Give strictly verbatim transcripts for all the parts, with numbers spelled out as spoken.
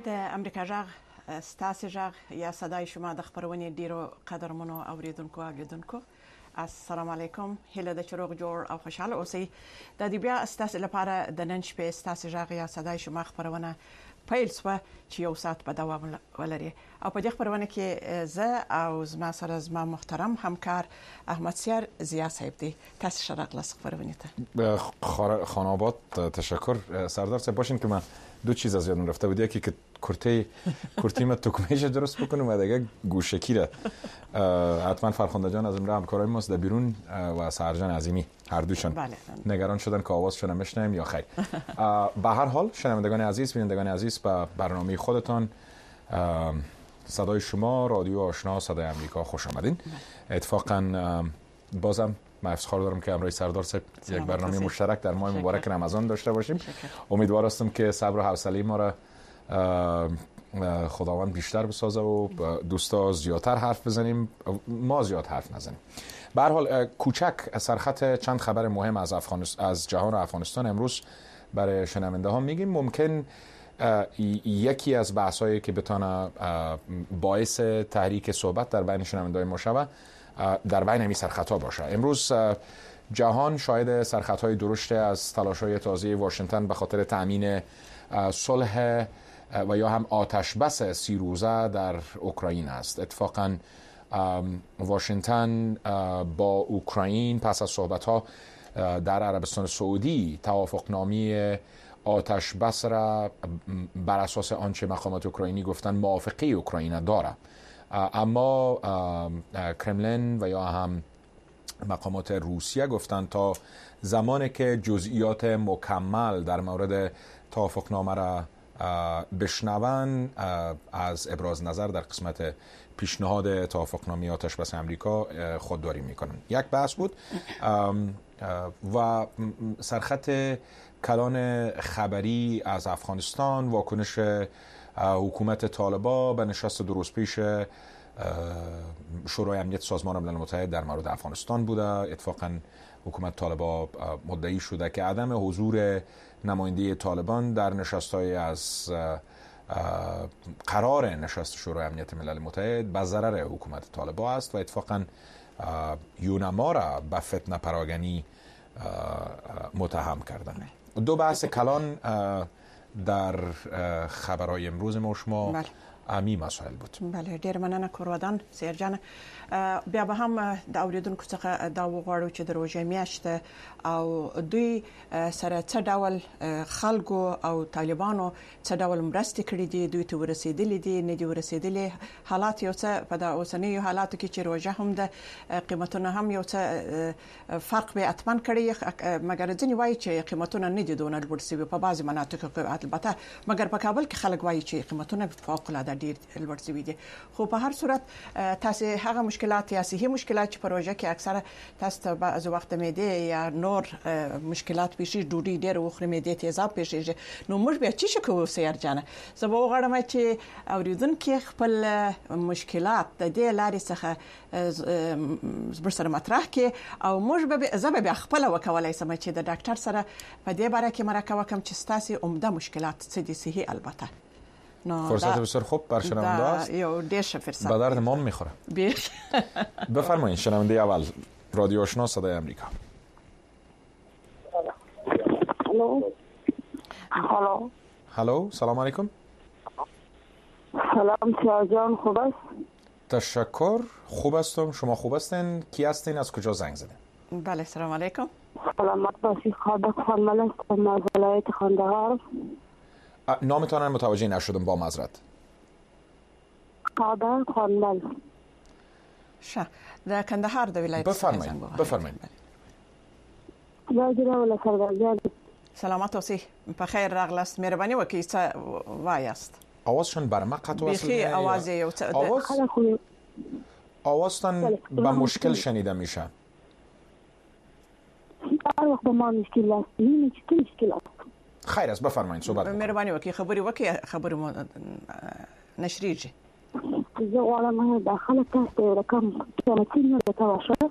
د امریکا جغ ستاسو جغ یا صدای شما د خبرونې ډیرو قدرمنو اوریدونکو او لیدونکو السلام علیکم. هله د چروغ جوړ او خوشاله اوسئ. د دې بیا ستاسو لپاره د نن شپې ستاسو جغ یا صدای شما خبرونه پیل سو چې یو ساعت په دوام ولري او په دې خبرونه کې زه او زما سره زما محترم همکار احمد سیار زیا صاحب دی. تاسو شرق لاس خبرونه ته خان آباد تشکر. سردار صاحب باشین که من دو چیز از یادم رفته بود. یکی که کرته کرتیم تکمهش درست بکنم و دیگه گوشکی را حتما فرخنده جان از امروز همکارای ماست در بیرون و سرجان عظیمی هر دوشون بله. نگران شدن که آوازشون نمیشنویم یا خیر. به هر حال شنوندگان عزیز بینندگان عزیز به برنامه خودتان صدای شما رادیو آشنا صدای آمریکا خوش آمدین. اتفاقا بازم من افتخار دارم که امروز سردار صاحب یک برنامه مشترک در ماه مبارک رمضان داشته باشیم. امیدوار هستم که صبر و حوصله ما را خداوند بیشتر بسازه و دوستا زیادتر حرف بزنیم، ما زیاد حرف نزنیم. به هر حال کوچک سرخط چند خبر مهم از افغانستان از جهان و افغانستان امروز برای شنونده ها میگیم. ممکن یکی از بحثایی که بتونه باعث تحریک صحبت در بین شنونده های ما شود در بین همین سرخطها باشه. امروز جهان شاهد سرخطهای درشت از تلاش‌های تازه واشنگتن به خاطر تأمین صلح و یا هم آتش بس سی روزه در اوکراین است. اتفاقا واشنگتن با اوکراین پس از صحبت‌ها در عربستان سعودی توافقنامه آتش بس را بر اساس آنچه مقامات اوکراینی گفتن موافقه اوکراین داره، اما کرملین و یا هم مقامات روسیه گفتن تا زمانی که جزئیات مکمل در مورد توافقنامه را بشنون از ابراز نظر در قسمت پیشنهاد توافقنامه آتش بس امریکا خودداری میکنن. یک بحث بود و سرخط کلان خبری از افغانستان، واکنش حکومت طالبان به نشست دو روز پیش شورای امنیت سازمان ملل متحد در مورد افغانستان بوده. اتفاقا حکومت طالبان مدعی شده که عدم حضور نماینده طالبان در نشست‌های از قرار نشست شورای امنیت ملل متحد به ضرر حکومت طالبان است و اتفاقا یونما را به فتنه پراگنی متهم کردن. دو بحث کلان در خبرهای امروز ما شما بله. امی مسائل بود. بله، ډیر مننه کورودان سیرجان. بیا به هم د اوریدونکو څخه دا وغواړو چې د روژې میاشت او دوی سره څه ډول خلکو او طالبانو څه ډول مرستې کړې دي، دوی ته ورسېدلې دي نه دي ورسېدلې، حالات یو څه په د اوسنیو حالاتو کې چې روژه هم د قیمتونه هم یو څه فرق به اتمن کړی، مګر ځینې وایي چې قیمتونه نه دي دونه لوړ شوي په بعضې مناطقو کې، البته مګر په کابل کې خلک وایي چې قیمتونه فوق العاده ډیر لوړ شوي دي. خو په هر صورت تاسو هغه مشکلات یا صحي مشکلات چې پروژه کې اکثره تاسو ته بعض وخت معده یا نور مشکلات پیښې ډوډۍ ډېر وخوري، معده تیزاب پیښیږي، نو موږ بیا څه کوو سیار جانه؟ زه به وغواړم چې اوریدونکو خپل مشکلات د دې لارې څخه زبر سره مطرح کړي او موږ به زه به خپل وکولای سم چې د ډاکټر سره په دې باره کې مرکه وکم چې تاسو عمده مشکلات څه دي صحي. البته فرصت بسیار خوب بر شنونده است. یو دیش فرصت به درد ما میخوره. بفرمایید شنونده اول رادیو آشنا صدای آمریکا. هلو هلو هلو سلام علیکم. سلام سیار جان، خوب است؟ تشکر خوب هستم. شما خوب هستین؟ کی هستین؟ از کجا زنگ زدین؟ بله سلام علیکم. سلامت باشی. خادق خانمل هستم از ولایت خاندهار. نامتان متوجه نشدم با معذرت. قادر خانمل. شه در کندهار د ولایت. بفرمایید بفرمایید. راجره ولا سردار سلامت اوسئ. په خیر راغلاست. مهرباني وکړئ څه وایاست؟ آوازشون بر ما قطع وصل میشه. آواز یو آواز آوازتان به مشکل شنیده میشه. هر وقت ما مشکل است. این چه مشکل است؟ خیر است بفرمایید صحبت کنید. مهرباني وکړئ خبري وکړئ خبري مو نشریږي. زه غواړم داخله تاسو رقم قیمتي نه بتاوشه.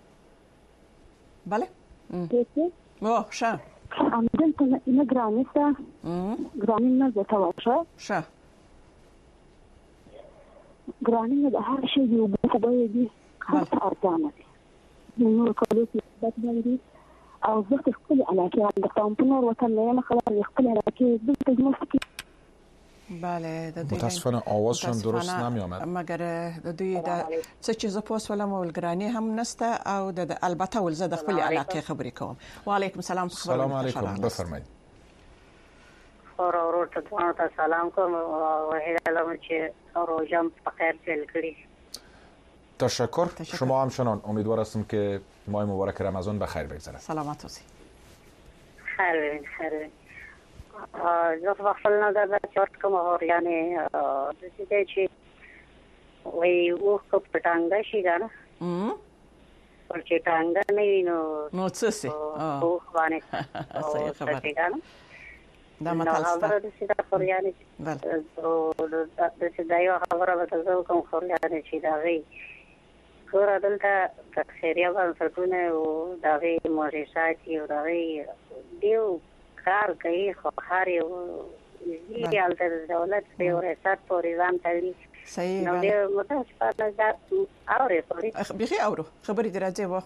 بله. او شه. عمدن نه ګرانه ګرانه نه بتاوشه. شه. ګراني د هر شي یو په بوي دي هر ارزانه دي نو کولو چې د دې او زه خپل علاقه د قومونو وطن نه خبر خپل علاقه د تجمع بله د دوی متاسفانه آوازشان درست نمیامد مگر د دوی د څه چې ز پوس ولم ولګرانی هم نسته او د البته ول زه د خپل علاقه خبرې کوم. وعلیکم السلام. سلام علیکم بفرمایید. اور اور ته سلام کوم او هیله چې روزم په خیر پیل کړی. تشکر. شما همچنان امیدوار هستم که ماه مبارک رمضان به خیر بگذره. سلامت باشید. خیر خیر. زه خپل نه دا چورت کوم اور یعنی د دې چې وای او کو پټانګه شي دا نه ام ورته ټانګه نه وینو نو څه سي او باندې صحیح خبر دا مطلب خبره د سیده خور یعنی او د سیده یو خبره به تاسو کوم خور یعنی چې دا وی کور دلته د خیریه بنسټونه او دا وی مؤسسات او دا وی دیو کار کوي خو هر یو یال د دولت په ورسات پورې ځان تړي. صحیح نو دې متاسفانه دا اورې پورې بخي اورو خبرې درځي وو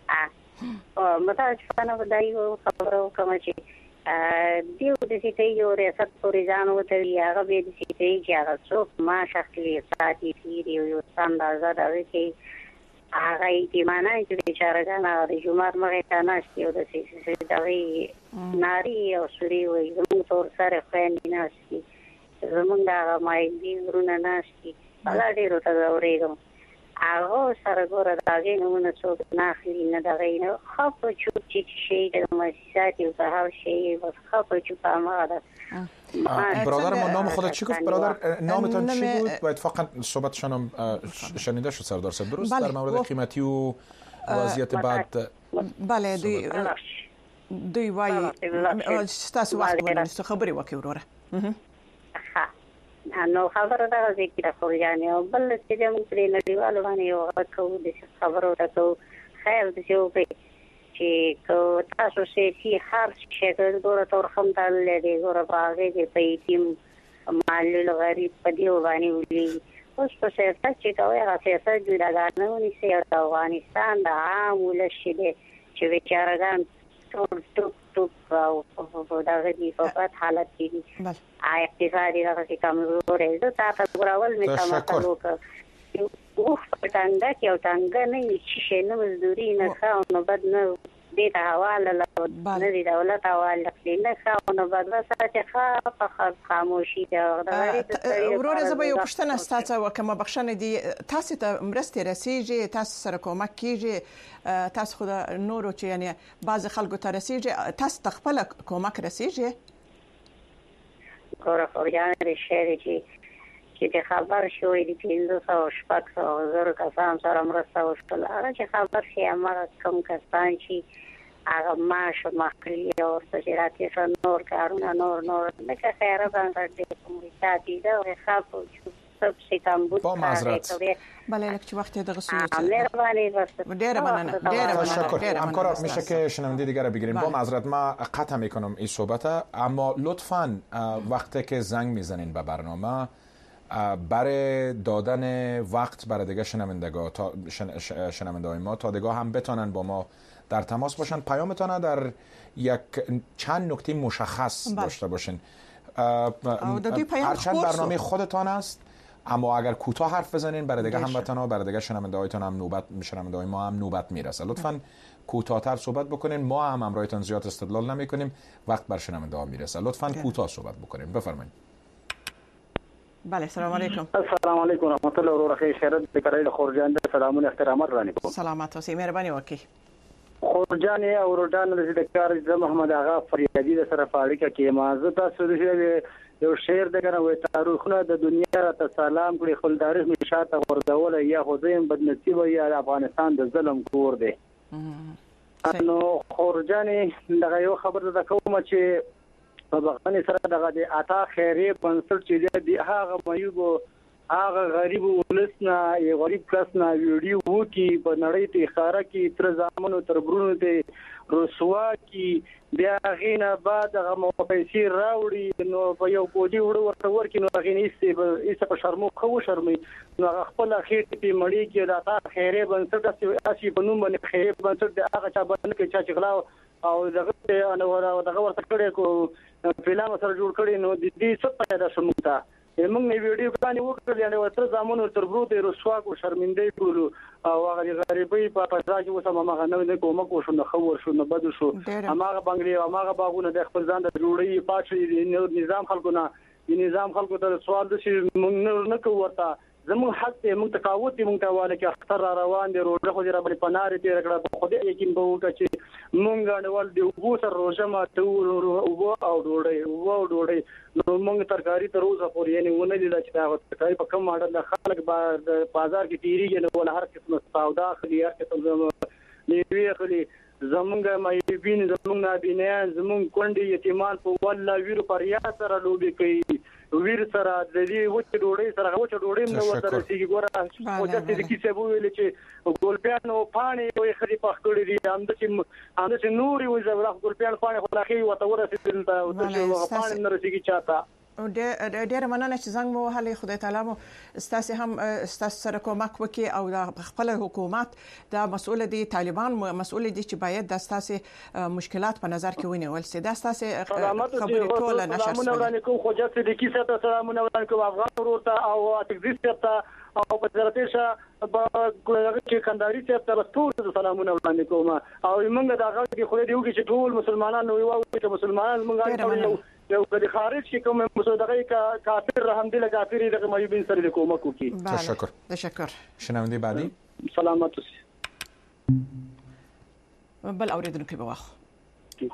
ا متاسفانه دا یو خبرو کوم چې دیو د سیټي یو ورسات پورې ځان وته هغه به د سیټي چې هغه څوک ما شخصي ساتي دی یو څنګه دا وکي هغه دې معنا چې بیچاره کنه د جمعه مغه ته ناشتي او د سیسي دغه ناری او سوري وي زموږ تور سره خويندې ناشتي زموږ هغه مای دې ورونه ناشتي بلا ډیرو ته اورېږم هغه سره ګوره دغه نمونه څوک نه اخلي نه دغه نه خپ چوپ چې شي د مؤسسات او په هر شي بس خپ چوپ اماده. برادر ما نام خودت چی گفت برادر؟ نامتان چی بود؟ و اتفاقا صحبتشان هم شنیده شد سردار صاحب درست در مورد قیمتی و وضعیت بعد. بله دوی دوی وای ستاسو وخت ولنستو خبري وکي وروره. نو خبره دا چې خو یعنی بل چې موږ پرې نړیوالو باندې یو کوو د خبرو راکو خیر د یو چې کو تاسو سي هر شي ګورو تور خم تل لري ګورو باغې د پیټیم مال غریب په دی باندې ولي اوس په سیاست چې کوي هغه سیاست جوړه نه سي افغانستان د عام ولشي چې بیچارهګان ټول ټوک ټوک او په دغه دی په حالت کې آی اقتصادي راځي کمزورې ده تاسو غواړل مې تاسو وکړو او څنګه کې او څنګه نه شي نه مزدوري نه خاو نو بد نه دې ته حواله نه دی دولت حواله نه خاو نو بد وسه خا په خاموشي دا ورور زه به یو پښتنه ستاسو وکم بخښنه دي تاسو ته مرسته رسیږي تاسو سره کومک کیږي تاسو خو نورو چې یعنی بعض خلکو ته رسیږي تاسو تخپل کومک رسیږي ګوره خو یې شهري چې چې د خبر شوې د پینځه سوه شپږ سوه زره کسان سره مرسته وشوله هغه چې خبر شي هغه کوم کسان چې هغه معاش مخکلي او چې راتې نور کارونه نور نور لکه خیره باندې د کومېټاتي دا خاصو سب ستامبول با معذرت بله لکه چې وقت دغه سویت مهرباني بس ډیره مننه ډیره تشکر همکارا میشه که شنونده دیگر رو بگیریم. با معذرت ما قطع میکنم این صحبت اما لطفاً وقتی که زنگ میزنین به برنامه برای دادن وقت برای دیگه شنوندگان تا شنوندگان ما تا دیگه هم بتونن با ما در تماس باشن پیامتون در یک چند نکته مشخص بله. داشته باشین هرچند برنامه خودتان است اما اگر کوتاه حرف بزنین برای دیگه هموطنا برای دیگه شنوندگانتون هم نوبت شنوندگان ما هم نوبت میرسه. لطفاً کوتاه‌تر صحبت بکنین ما هم همراهتون زیاد استدلال نمی‌کنیم وقت بر شنوندگان میرسه. لطفاً کوتاه صحبت بکنین. بفرمایید. بله سلام علیکم. السلام علیکم رحمت الله و برکاته. شهرت بکرای خورجان د سلامون احترامات رانی کوم. سلامات اوسئ مهرباني وکړئ. خورجان او ورډان د ذکر د محمد اغا فریادي د سره فاړیکه کې مازه تاسو د یو شعر دغه وې تاریخونه د دنیا ته سلام کړي خل تاریخ نشاته ورډول یا خدایم بد نصیب یا افغانستان د ظلم کور دی. نو خورجان دغه یو خبر د کوم چې په بغداد سره دغه د عطا خیری بنسټ چې دی هغه مېوګو هغه غریب ولسنا یو غریب کس نه ویډیو وکي په نړۍ ته ښکارا کی تر ځامنو تر برونو ته رسوا کی بیا غینه بعد هغه مو پیسې راوړي نو په یو کوډي وړو ورته ورکې نو غینې ایسته ایسته په شرمو خو شرمي نو خپل خېټې په مړی کې دا تا خیره بنسټ اسی په نوم باندې خیره بنسټ د هغه چا باندې کې چا چغلا او دغه انو دغه ورته کړي کو فلم سره جوړ کړي نو د دې څه پیدا شومتا موږ نه ویډیو باندې وکړل نو تر ځامنو تر برو ته رسوا کو شرمنده ټولو او هغه غریبي په پځا کې وسه ما غنه نه کومه کو شو نه خبر شو نه بد شو هغه بنگلي هغه باغونه د خپل ځان د جوړي پاتې نظام خلکو نه نظام خلکو ته سوال د شي موږ نه کوو ورته زموږ حق ته موږ تقاوت موږ ته واله کې اختر را روان دي روزه خو جره بل پنار ته رکړه په خوده یقین به وکړي چې موږ غنول دی وګو سر روزه ما ته او او ډوړې او ډوړې نو موږ ترکاری ته روزه پورې یعنی ونه دي چې دا ترکاری په کم ماډل د خلک بازار کې تیریږي نو ول هر قسم سودا خلی هر قسم نیوی خلی زمونږ مې بین زمونږ نابینه زمونږ کونډي یتیمان په والله ویرو پر یا سره لوبي کوي ویر سره د دې وچ ډوړې سره وچ ډوړې نو ورته سيږي ګوره او چې د کیسه ویل چې ګولپیانو پانی وي خري پخړې دي هم د چې هم د نوري وي زړه ګولپیان پانی خو لاخي وته ورسېدل دا او چې پانی نه رسېږي چاته ډېر ډېر مننه چې زنګ مو هلي خدای تعالی مو ستاسو هم ستاسو سره کومک وکي او د خپل حکومت د مسؤل دي طالبان مسؤل دي چې باید د ستاسو مشکلات په نظر کې ونیول سي د ستاسو خبرې ټول نشر سره کوم خو چې د کیسه ته سلامونه وکړم افغان ورته او تکزیست ته او په ضرورتشه چې کنداري ته ټول سلامونه وړاندې کوم او موږ دا غږ کې خو دې وګورئ چې ټول مسلمانانو یو چې مسلمانان موږ یو کله خارج کې کوم مسودغه کافر هم دي کافر دغه مایوبین سره کومک کوي تشکر تشکر شنونده بعدی سلامت بل اوریدونکو به واخ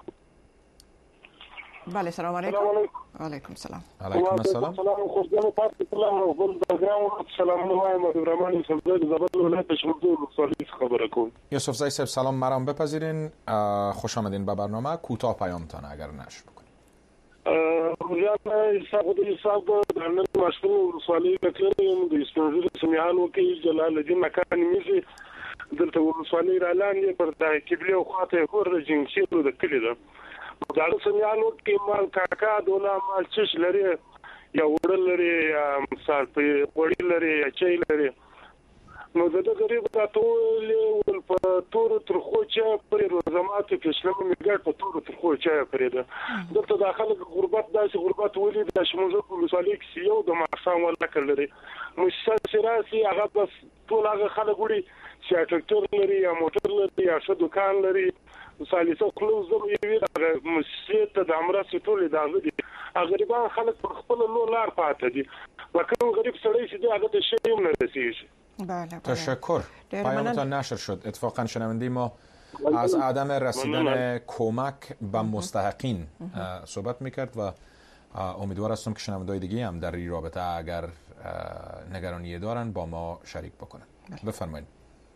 بله سلام علیکم وعلیکم السلام علیکم السلام سلام خو دغه پاتې سلام او بل دغه سلام نو وایم د رحمان صدر زبر ولایت شمول صالح خبره کوم یوسف زای صاحب سلام مرام بپذیرین خوش آمدین به برنامه کوتاه پیامتان اگر نشه روزانه حساب د حساب د نن مشغول ورسوالي کړم د اسپانزر سميان وکي جلال الدين مکان میزي دلته ورسوالي را لاندې پر د کبله خواته ور جنسي د کلی ده دا سميان وکي مال کاکا دولا مال چش لري یا وړل لري مثال په وړل لري یا چي لري نو د دې غریب د ټول په تور ترخو چې پر روزمات په اسلام میګر په تور ترخو چې پرېده دلته داخله غربت داسې غربت ولید د شموزه په مثالي کې یو د ماقسام ولا کړل مؤسسه سیاسي هغه بس ټول هغه خلک وړي چې ټرکټر لري یا موټر لري یا څه دکان لري مثالي څو کلوز زم یوي د مؤسسه ته د امره ستول دا غدي غریبان خلک پر خپل لار پاتې دي وکړو غریب سړی چې هغه ته شی هم نه رسیږي بله تشکر پیامتان نشر شد اتفاقا شنونده ما از عدم رسیدن کمک به مستحقین صحبت میکرد و امیدوار هستم که شنونده‌های دیگه هم در این رابطه اگر نگرانی دارن با ما شریک بکنن بفرمایید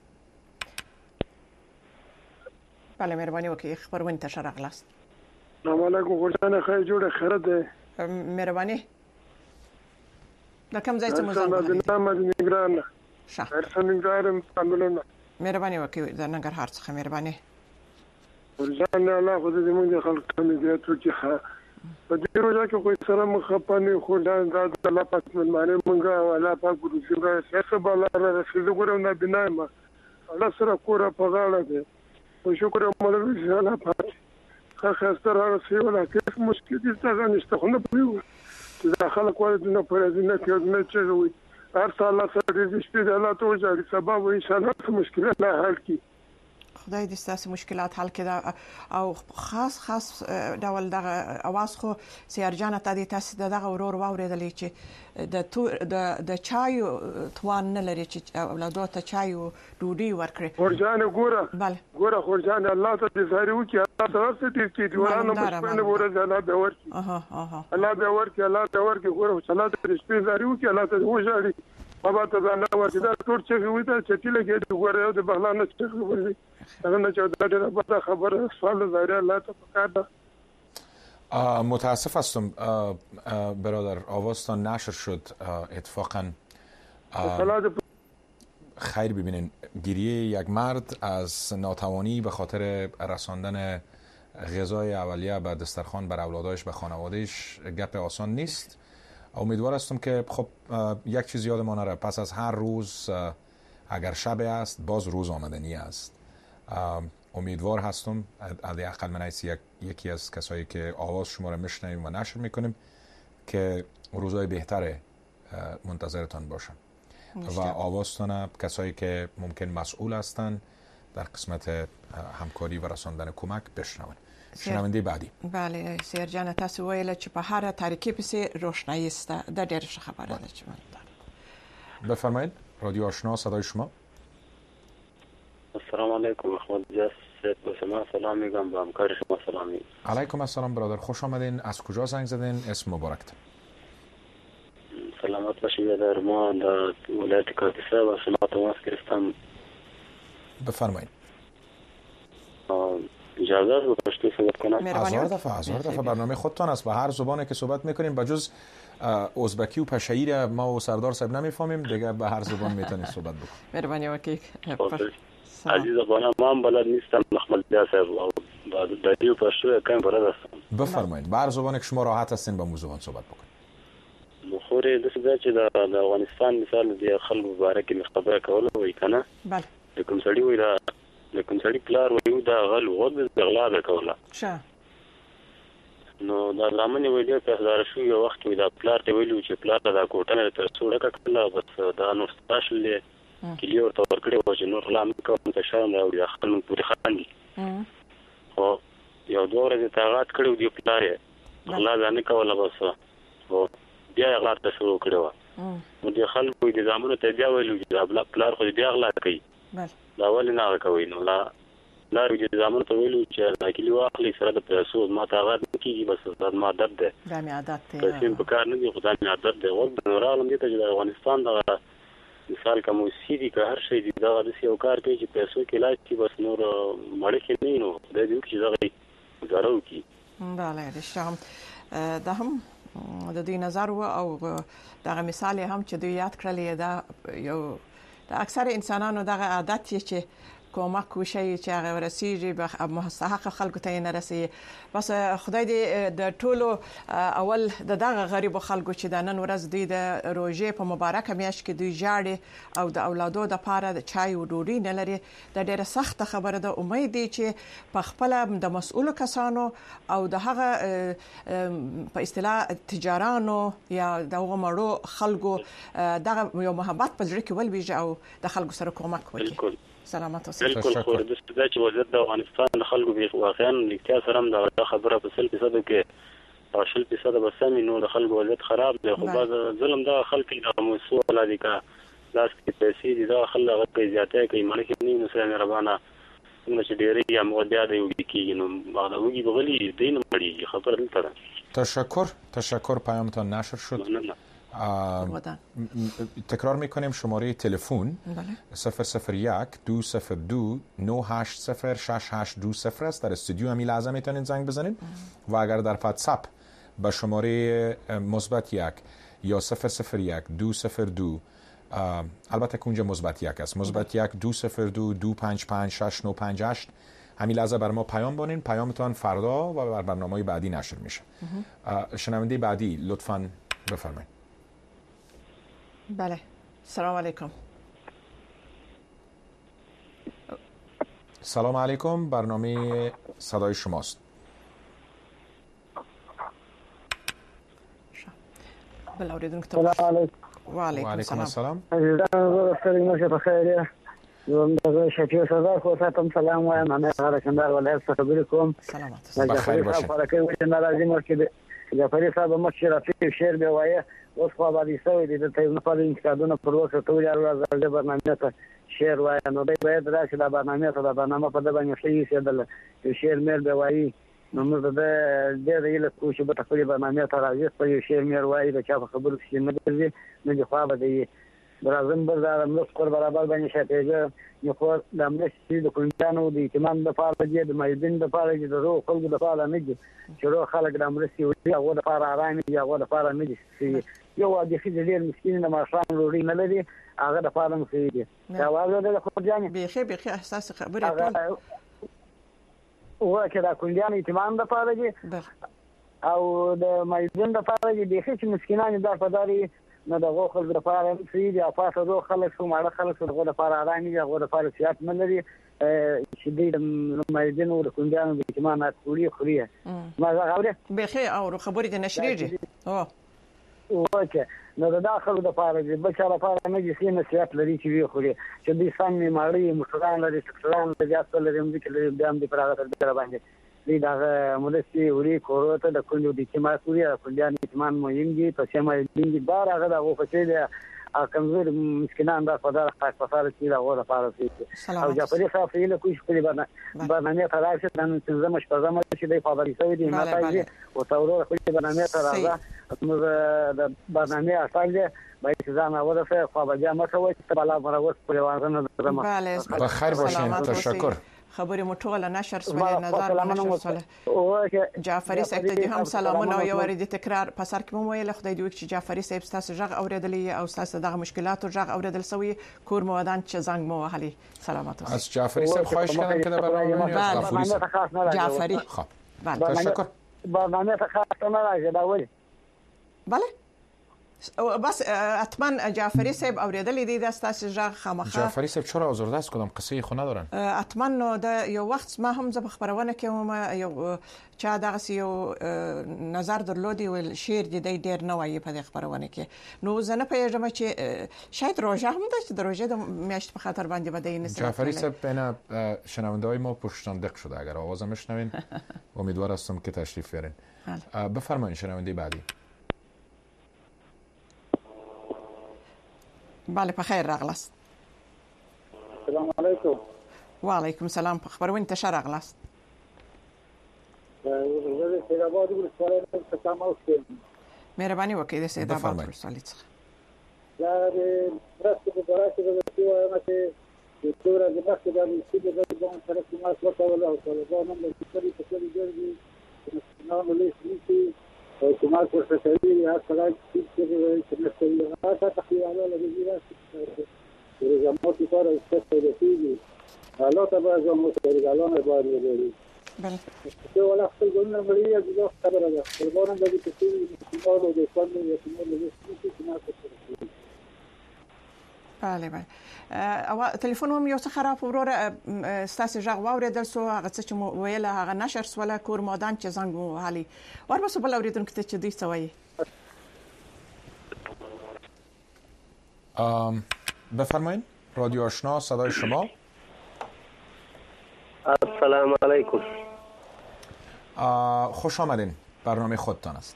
بله مهربانی وکړئ خبرونه ته شرغلاست السلام علیکم خوشانه خیر جوړه خیرت ده مهربانی دا کوم ځای ته مو زنګ وهلی نگران ښه ارسنګارم څنګه مهرباني وکړئ د ننګرهار څخه مهرباني ورځان الله خو دې موږ خلک ته دې ته چې په دې روزه کې کوئی سره مخپانه خو دا د الله پاک ملمانه مونږه او الله پاک ګورځي څه به الله رسول ګورم نه بنای ما الله سره کور په غاړه ده او شکر مولوي چې الله پاک خاصه سره رسول الله کې مشکل دي څنګه نشته خو نه پوهیږم چې دا خلک وایي نه پرې نه کې نه چوي هر څه الله سره دې شپې الله ته وځي سبب ان شاء الله مشکلات نه حل کی خدای دې ستاسو مشکلات حل کړي او خاص خاص ډول دغه اواز خو سیارجان ته دې تاسو دغه ورور واوریدل چې د د د چایو توان نه لري چې اولادو ته چایو ډوډۍ ورکړي ورجان ګوره بله ګوره ورجان الله ته دې زاري وکي الله ته ورته دې کې ورانه مشپنه ورځ الله به ورکي اها اها الله به ورکي الله ته ورکي ګوره الله ته دې زاري وکي الله ته وژاړي بابا ته ځان ورته دا ټول چې وي دا چې لګي ګوره د بهلانه څخه ورغلي اگر نه چود داره بعد خبر سوال زایره الله تا فقط متاسف هستم برادر آوازتان نشر شد اتفاقا خیر ببینین، گریه یک مرد از ناتوانی به خاطر رساندن غذای اولیه به دسترخوان بر اولادش به خانوادهش گپ آسان نیست. امیدوار هستم که خب یک چیز یادمان نره، پس از هر روز اگر شب است باز روز آمدنی است. امیدوار هستم حداقل من یک یکی از کسایی که آواز شما را میشنویم و نشر میکنیم که روزهای بهتر منتظرتان باشن و آوازتان کسایی که ممکن مسئول هستند در قسمت همکاری و رساندن کمک بشنون. شنونده بعدی. بله سیر جان، تاسو ویل چې په هر تاریکی پسې روشنایی است. د ډېر ښه خبره ده چې من بفرمایید. رادیو آشنا، صدای شما. السلام علیکم. احمد جاس به شما سلام میگم، با همکار شما سلام میگم. علیکم السلام برادر، خوش آمدین. از کجا زنگ زدین؟ اسم مبارک. سلامت باشید. در ما در ولایت کاپیسا و شما تماس گرفتم. بفرمایید. اجازه است به پشتو صحبت کنم؟ هزار دفعه هزار دفعه برنامه خودتان است و هر زبانی که صحبت میکنیم بجز ازبکی و پشهیر ما و سردار صاحب نمیفهمیم، دیگه به هر زبان میتونید صحبت بکنید. مهربانی وکیل. عزیز افغانان، ما هم بلد نیستم محمد جان صاحب و دادی و پشتو کم بلد هستم. بفرمایید. به هر زبانی که شما راحت هستین با موضوع صحبت بکنید. مخوري د څه چې د افغانستان مثال د خلکو مبارک می خبره کوله وای کنه. بله. د کوم سړی وای دا د کوم سړی پلار وای دا غل غو د غلا به کوله. شه. نو دا لامنې ویلې په هزار شو یو وخت وای دا پلار ته ویلو چې پلار دا کوټه تر څوړه کړه بس دا نو ستاسو کلیو ته ورکړې و چې نور لام کوم ته شرم راوړي خپل پوری خاندي. او یو دوه ورځې تاغات کړو دی پلار یې الله ځان کوله بس. او بیا غلا ته شروع کړو. نو د خلکو د زامنو ته بیا ویلو چې پلار خو بیا غلا کوي. بله. دا ولې نه کوي؟ نو لا لار د زامنو ته ویلو چې راکلی واخلي سره د پیسو ما تاغات کیږي بس دا ما عادت ده. دا می عادت ده. پیسې په کار نه دي، خو دا می عادت ده. ول نو رالم دي ته چې افغانستان دا مثال کوم سیدی که هر شي دا د یو کار کوي چې پیسو کې لاس کې بس نور مړ کې نه نو د دې چې دا غوړو کی. بله رښتیا دا هم د دوی نظر و او دغه مثال هم چې دوی یاد کړل دا یو د اکثر انسانانو دغه عادت یې چې کومک وشي چې هغه ورسیږي به مستحق خلکو ته نه رسي. بس خدای دې د ټولو اول د دغه غریب خلکو چې د نن ورځ دوی د روزې په مبارکه میاشت کې دوی جاړي او د اولادو د پاره د چای او ډوډۍ نه لري، د ډیره سخت خبره ده. امید دی چې په خپل د مسؤل کسانو او د هغه په اصطلاح تجارانو یا دغه مړو خلکو دغه یو محبت په ځړ کې ولويږي او د خلکو سره کومک وکړي. سلامت اوسئ. بالکل خو د ستاسو چې وضعیت د افغانستان د خلکو به واقعا لکه سره هم د خبره په سل فیصد کې او شل فیصد به سمې نو د خلکو وضعیت خراب دی. خو بعض ظلم د خلکو د مسؤل ولادي کا لاس کې پیسې دي د خلکو په زیاتې کې مړ کې نه مسله مهربانه چې ډېری یا مودیا دی وږي کېږي نو بعد وږي بغلی دین مړي خبر دلته. تشکر تشکر پیامتان نشر شد. تکرار میکنیم شماره تلفن صفر صفر یک دو صفر دو نه هشت صفر شش هشت دو صفر است. در استودیو همین لحظه میتونید زنگ بزنید و اگر در واتساپ به شماره مثبت یک یا صفر صفر یک دو صفر دو البته که اونجا مثبت یک است، مثبت یک دو صفر دو دو پنج پنج شش نه پنج هشت همین لحظه بر ما پیام بانین. پیامتان فردا و بر برنامه‌های بعدی نشر میشه. شنونده بعدی لطفاً بفرمایید. بله سلام علیکم. سلام علیکم، برنامه صدای شماست. بله اوریدونکو سلام علیکم. و علیکم السلام. عزیزان ستړي مشه په خیر یم. زه شفیع صدر خو تاسو سلام وایم. انا غره کندهار ولایت څخه خبرې کوم. سلامات. بخیر باشه. فرقه وي نه لازم چې جعفری صاحب مخکې رافي شعر به وایي اوس خو باندې سوي دي ته نه پاره انتقادونه پر وسه ټول یار راځي برنامه ته شعر وایي نو دوی باید راشي دا برنامه ته دا برنامه په دغه باندې شي دل شعر مېر به وایي نو موږ د دې ریل کوشش به خپل برنامه ته راځي په شعر مېر وایي د چا په خبرو کې نه ګرځي نه خو به دی برازم بردار موږ کور برابر باندې شته یو خو د امنیتي د کومتانو د اعتماد د فعال دي د مایدین د فعال دي د روح خلکو د فعال نه دي چې روح خلک د امنیتي او د فعال آرامي یا د فعال نه دي چې یو د خې ډېر مسکین د ماشوم ډوډۍ نه لري هغه د فارم صحیح دي دا واغله د خورجانې بيخي بيخي احساس خبره ټول وکړه دا کونډیان ایتمان د پاره دي او د مایدن د پاره دي بيخي چې مسکینان د پداري نه دغه خلک د پاره صحیح دي افاته دو خلک شو ماړه خلک دغه د پاره ارامي دغه د پاره سیاست نه لري چې د مایدن او د کونډیانو د ایتمان اټولي خوري ما غوړه بيخي او خبرې د نشریږي او وکه نو د داخلو د پاره د بچا لپاره نه دي سینه سیاست لري چې وی خوري چې د سامي ماړي مشران لري څکلان د جاسو لري هم چې لري بیا هم د پراغه تر در باندې دې دا مولسي وري کوروته د کندو د کیما سوري کنديان ایتمان مهم دي په سیمه دي بار هغه د غوښتې د کمزور مسکینان د فدار خاص فصاله چې دا غوړه فارسي او جعفري صاحب یې کوم څه برنامه برنامه تراشه د تنظیم شپږم چې د فابری سوي دي ماتایي او تورو خپل برنامه تراغه موږ د برنامه اصل دی باید ځان اورفه خو به جامه کوي چې بالا مروت په وانه درمه بله بخیر باشین تشکر خبرې مټوله نشر سولې نظر نشر سولې جعفري صاحب ته هم سلامونه او یو ورته تکرار په سر کې مو ویل خدای دې وکړي چې جعفري صاحب تاسو ژغ اوریدلې او تاسو دغه مشکلاتو ژغ اوریدل سوی کور مودان چې زنګ مو وهلي سلامات اوسئ از جعفري صاحب خواهش کنم که در برنامه جعفري خب بله تشکر برنامه ته خاص نه راځي دا وایي بله بس حتما جعفری صاحب اوریدلې دي د تاسو ژغ خامخا جعفری صاحب چرا آزرده است کدام قصه خو ندارن حتما نو د یو وخت ما هم ز خبرونه کوم یو چا دغه یو نظر درلودي ول شعر د ډیر نه وایي په خبرونه کې نو زه نه پیژم چې شاید روزه هم د روزه د میاشت په خاطر باندې بده نه جعفری صاحب بین شنونده های ما پشتاندق شده اگر آوازم میشنوین امیدوار هستم که تشریف بیارین بفرمایید شنونده بعدی بله په خیر راغلاست السلام علیکم و علیکم السلام خبرونه تشر راغلاست زه د سیدآباد ولسوالۍ څخه کوم اوسم مهرباني وکړئ د سیدآباد ولسوالۍ څخه دا د رسته په برابر د سیمه کې د ټول د مخکې د سیمې د ځان سره کومه څه ولا او دا نن د سپری په څیر دی نو نو لیکي او کومه څه کوي یا څنګه چې نستوي هغه تخیل له دې رجعمات para usted decide a la otra vez vamos a regalar el barrio de بله yo la estoy con una mayoría de dos cabras el bono de que sí no de cuando y no le dice que no se بله بله او تلیفون هم یو څه خراب وروره ستاسو ژغ واوریدل سو هغه څه چې مو ویل هغه نشر سوله کور مودان چې زنګ مو حالي ور بس بل اوریدونکو ته چې دوی سوي ام بفرمایید رادیو آشنا صدای شما السلام علیکم خوش آمدین برنامه خودتان است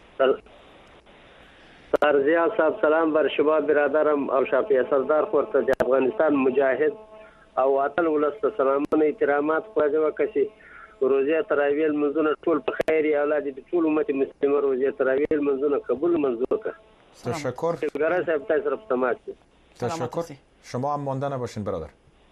سرزیا صاحب سلام بر شما برادرم او شافعی سردار خورته د افغانستان مجاهد او اتل ولست سلامونه احترامات خواجه وکشي روزه تراویل منځونه ټول په خیر اولاد د ټول امت مسلمه روزه تراویل منځونه قبول منظور کړه تشکر ګره صاحب تاسو سره تماس تشکر شما هم مانده نباشین برادر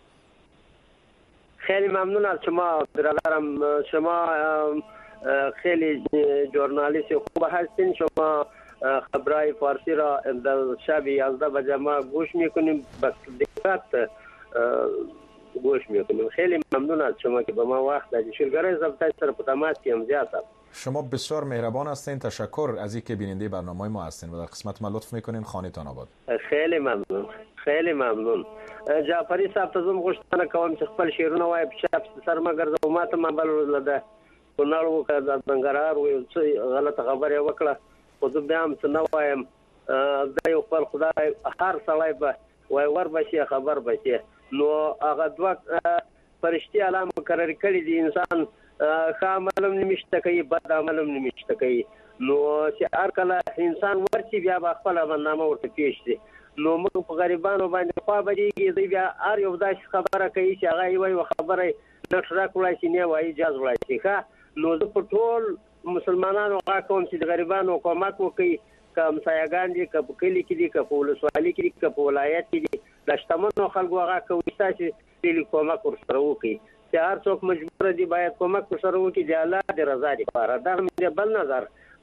خیلی ممنون از شما برادرم شما خیلی ژورنالیست خوب هستین شما خبرهای فارسی را در شب یازده بجه ما گوش میکنیم بس دقت گوش میکنیم خیلی ممنون از شما که به ما وقت دادید شلگره ضبطه سر په تماس کیم زیاد شما بسیار مهربان هستین تشکر از اینکه بیننده برنامه ما هستین و در قسمت ما لطف میکنین خانه‌تان آباد خیلی ممنون خیلی ممنون جعفری صاحب ته زم غوښتنه کوم چې خپل شعرونه وایي په شپ سر ما ګرځو ماته ما بل لده کونړ وکړه د بنګرار و څه غلطه خبره وکړه خو زه بیا هم څه نه وایم دا یو خپل خدای هر سړی به وای ور بشي خبر بشي نو هغه دوه فرشتي علامه مقرر کړي دي انسان ښه عمل هم نمیشته کوي بد عمل هم نمیشته کوي نو چې هر کله انسان ورشي بیا به خپل عملنامه ورته پیښ شي نو موږ په غریبانو باندې خوا بدیږي دوی بیا هر یو داسې خبره کوي چې هغه یې وایي خبره نه ټراک وړای شي نه وایي جاز وړای شي ښه نو زه په ټول مسلمانانو هغه کوم چې د غریبانو حکومت وکړي که همسایهګان دي که په کلي کې دي که په ولسوالۍ کې دي که په ولایت کې دي د شتمنو خلکو هغه کوي چې ډېر کومک ورسره وکړي چې هر څوک مجبور دي باید کومک ورسره وکړي د الله د رضا لپاره دا مې بل نظر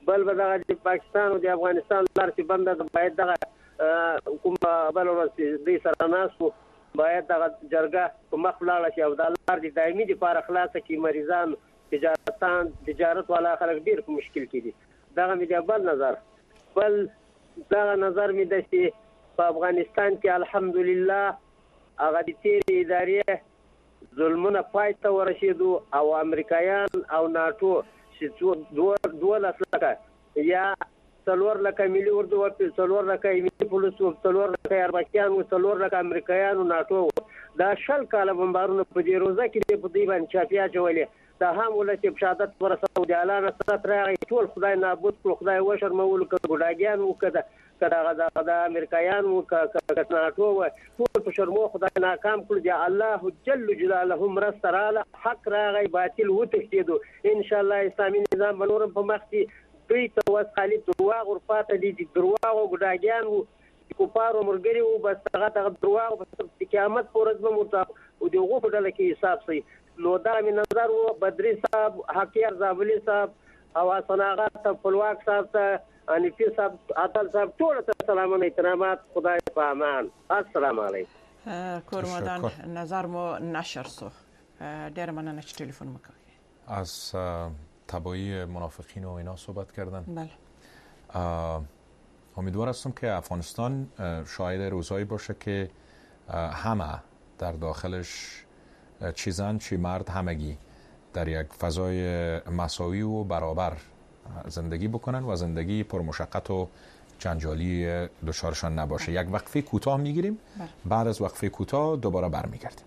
بل به دغه د پاکستان او د افغانستان لار چې بنده ده باید دغه کوم بل ورځ دې سره ناست وو باید دغه جرګه په مخ ولاړه شي او د لار د دایمي دپاره خلاصه کړي. مریضان تجارتان تجارت والا خلک ډېر په مشکل کې دي. دغه مې د بل نظر بل دغه نظر مې ده چې په افغانستان کې الحمدلله هغه د تېرې ادارې ظلمونه پای ته ورسېدو او امریکایان او ناټو چې دولس لکه یا څلور لکه ملي اردو و څلور لکه ملي پولیس و څلور لکه اربکیان و څلور لکه امریکایان و ناټو و دا شل کاله بمبارونه په دې روزه کې په دوی باندې چاپیا چولې دا هم ولې چې شهادت ورسو د اعلان سره راغی ټول خدای نابود کړ خدای وشرمول کړ ګډاګیان وکړه کدا د امریکایان و ناټو و ټول په شرمو خدای ناکام کړ. دی الله جل جلاله مرستراله حق راغی باطل وتښتیدو. ان شاء الله اسلامي نظام بنورم په مخ کې دوی ته وس خالي درواغ ورپاته دي درواغ او ګډاګیان وو کوپارو مرګري وو بس هغه درواغ په قیامت پورې به مرته او دغه په ډله کې حساب سي. نو دا مې نظر وو بدري صاحب حقیار زابلی صاحب او صناغات خپلواک صاحب ته انیفي صاحب عادل صاحب ټول ته سلام او احترامات. خدای په امان. السلام علیکم. کورمدان نظر مو نشر سو ډیر مننه چې ټلیفون وکړی. از تبایی منافقین و اینا صحبت کردن. بله. امیدوار هستم که افغانستان شاهد روزایی باشه که همه در داخلش چیزن چی مرد همگی در یک فضای مساوی و برابر زندگی بکنن و زندگی پرمشقت و جنجالی دچارشان نباشه. یک وقفه کوتاه میگیریم، بعد از وقفه کوتاه دوباره برمیگردیم.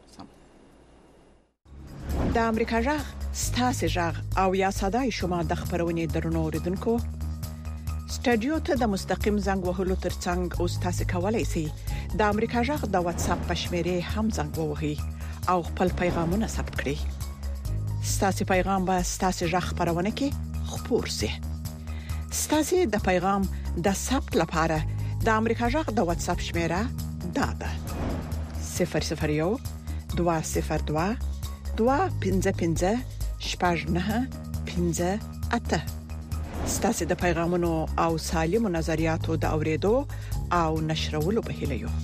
د امریکا جغ ستاسو جغ او یا صداي شما د خبرونې درنو اوریدونکو سټډیو ته د مستقیم زنګ وهلو ترڅنګ او ستاسو کولای شئ د امریکا جغ د واتس اپ پښمره هم زنګ ووهئ او خپل پیغامونه ثبت کړئ. ستاسو پیغام به ستاسو جغ خبرونه کې خپور شي. ستاسو د پیغام د ثبت لپاره د امریکا جغ د واتس اپ شمیره دا ده صفر صفر یو دوه صفر دوه دوه پنځه پنځه شپږ نه پنځه اته. ستاسو د پیغامونو او سالمو نظریاتو د اوریدو او نشرولو په هیله یو.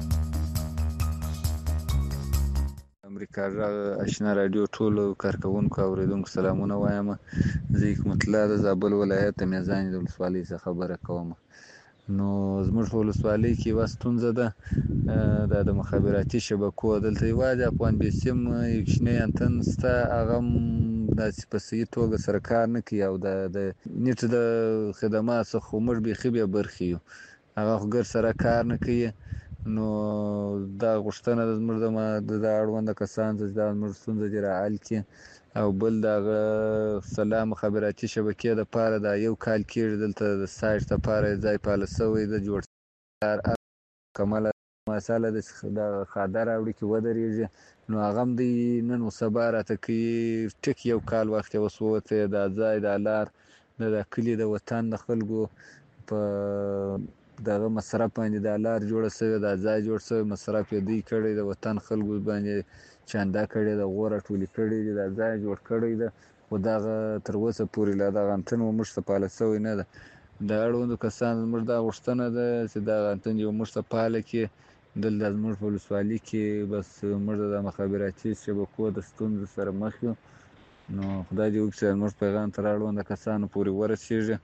امریکا آشنا رادیو ټولو کارکونکو اوریدونکو سلامونه وایم. زه حکمت الله د زابل ولایت میزان د ولسوالۍ څخه خبره کوم. نو زموږ په ولسوالۍ کې واستونزه ده د مخابراتي شبکو دلته یوازې افغان بیسیم یو کوچنی انتن سته هغه داسې په صحیح توګه سره کار نه کوي او د نیټ د خدمات څخه موږ بیخي بیا برخې یو هغه خو ګر سره کار نه کوي. نو دا غوښتنه د زموږ د اړونده کسان چې دا زموږ ستونزه دې راحل کړي او بل دغه سلام مخابراتي شبکې دپاره دا یو کال کېږي دلته د سایټ دپاره ځای پاله سوی ده جوړ کمله مساله د خاده راوړي کې ودرېږي. نو هغه هم دی نن و سبا راته کوي ټیک یو کال وخت یې اوس ووتی دا ځای دا لار د کلي د وطن د خلکو په دغه مصرف باندې دا لار جوړه سوې دا ځای جوړ سوی مصرف یې دوی کړی د وطن خلکو باندې چانده کړې ده غوره ټولې کړې دي دا ځای جوړ کړی ده خو دغه تر اوسه پورې لا دغه انتن و موږ ته پاله سوی نه ده. د اړوندو کسانو زموږ دا غوښتنه ده چې دغه انتن یو موږ ته پاله کړي. دلته زموږ په ولسوالۍ کې بس موږ د مخابراتي شبکو د ستونزو سره مخ یو. نو خدای دې وکړي چې زموږ پیغام تر اړونده کسانو پورې ورسیږي.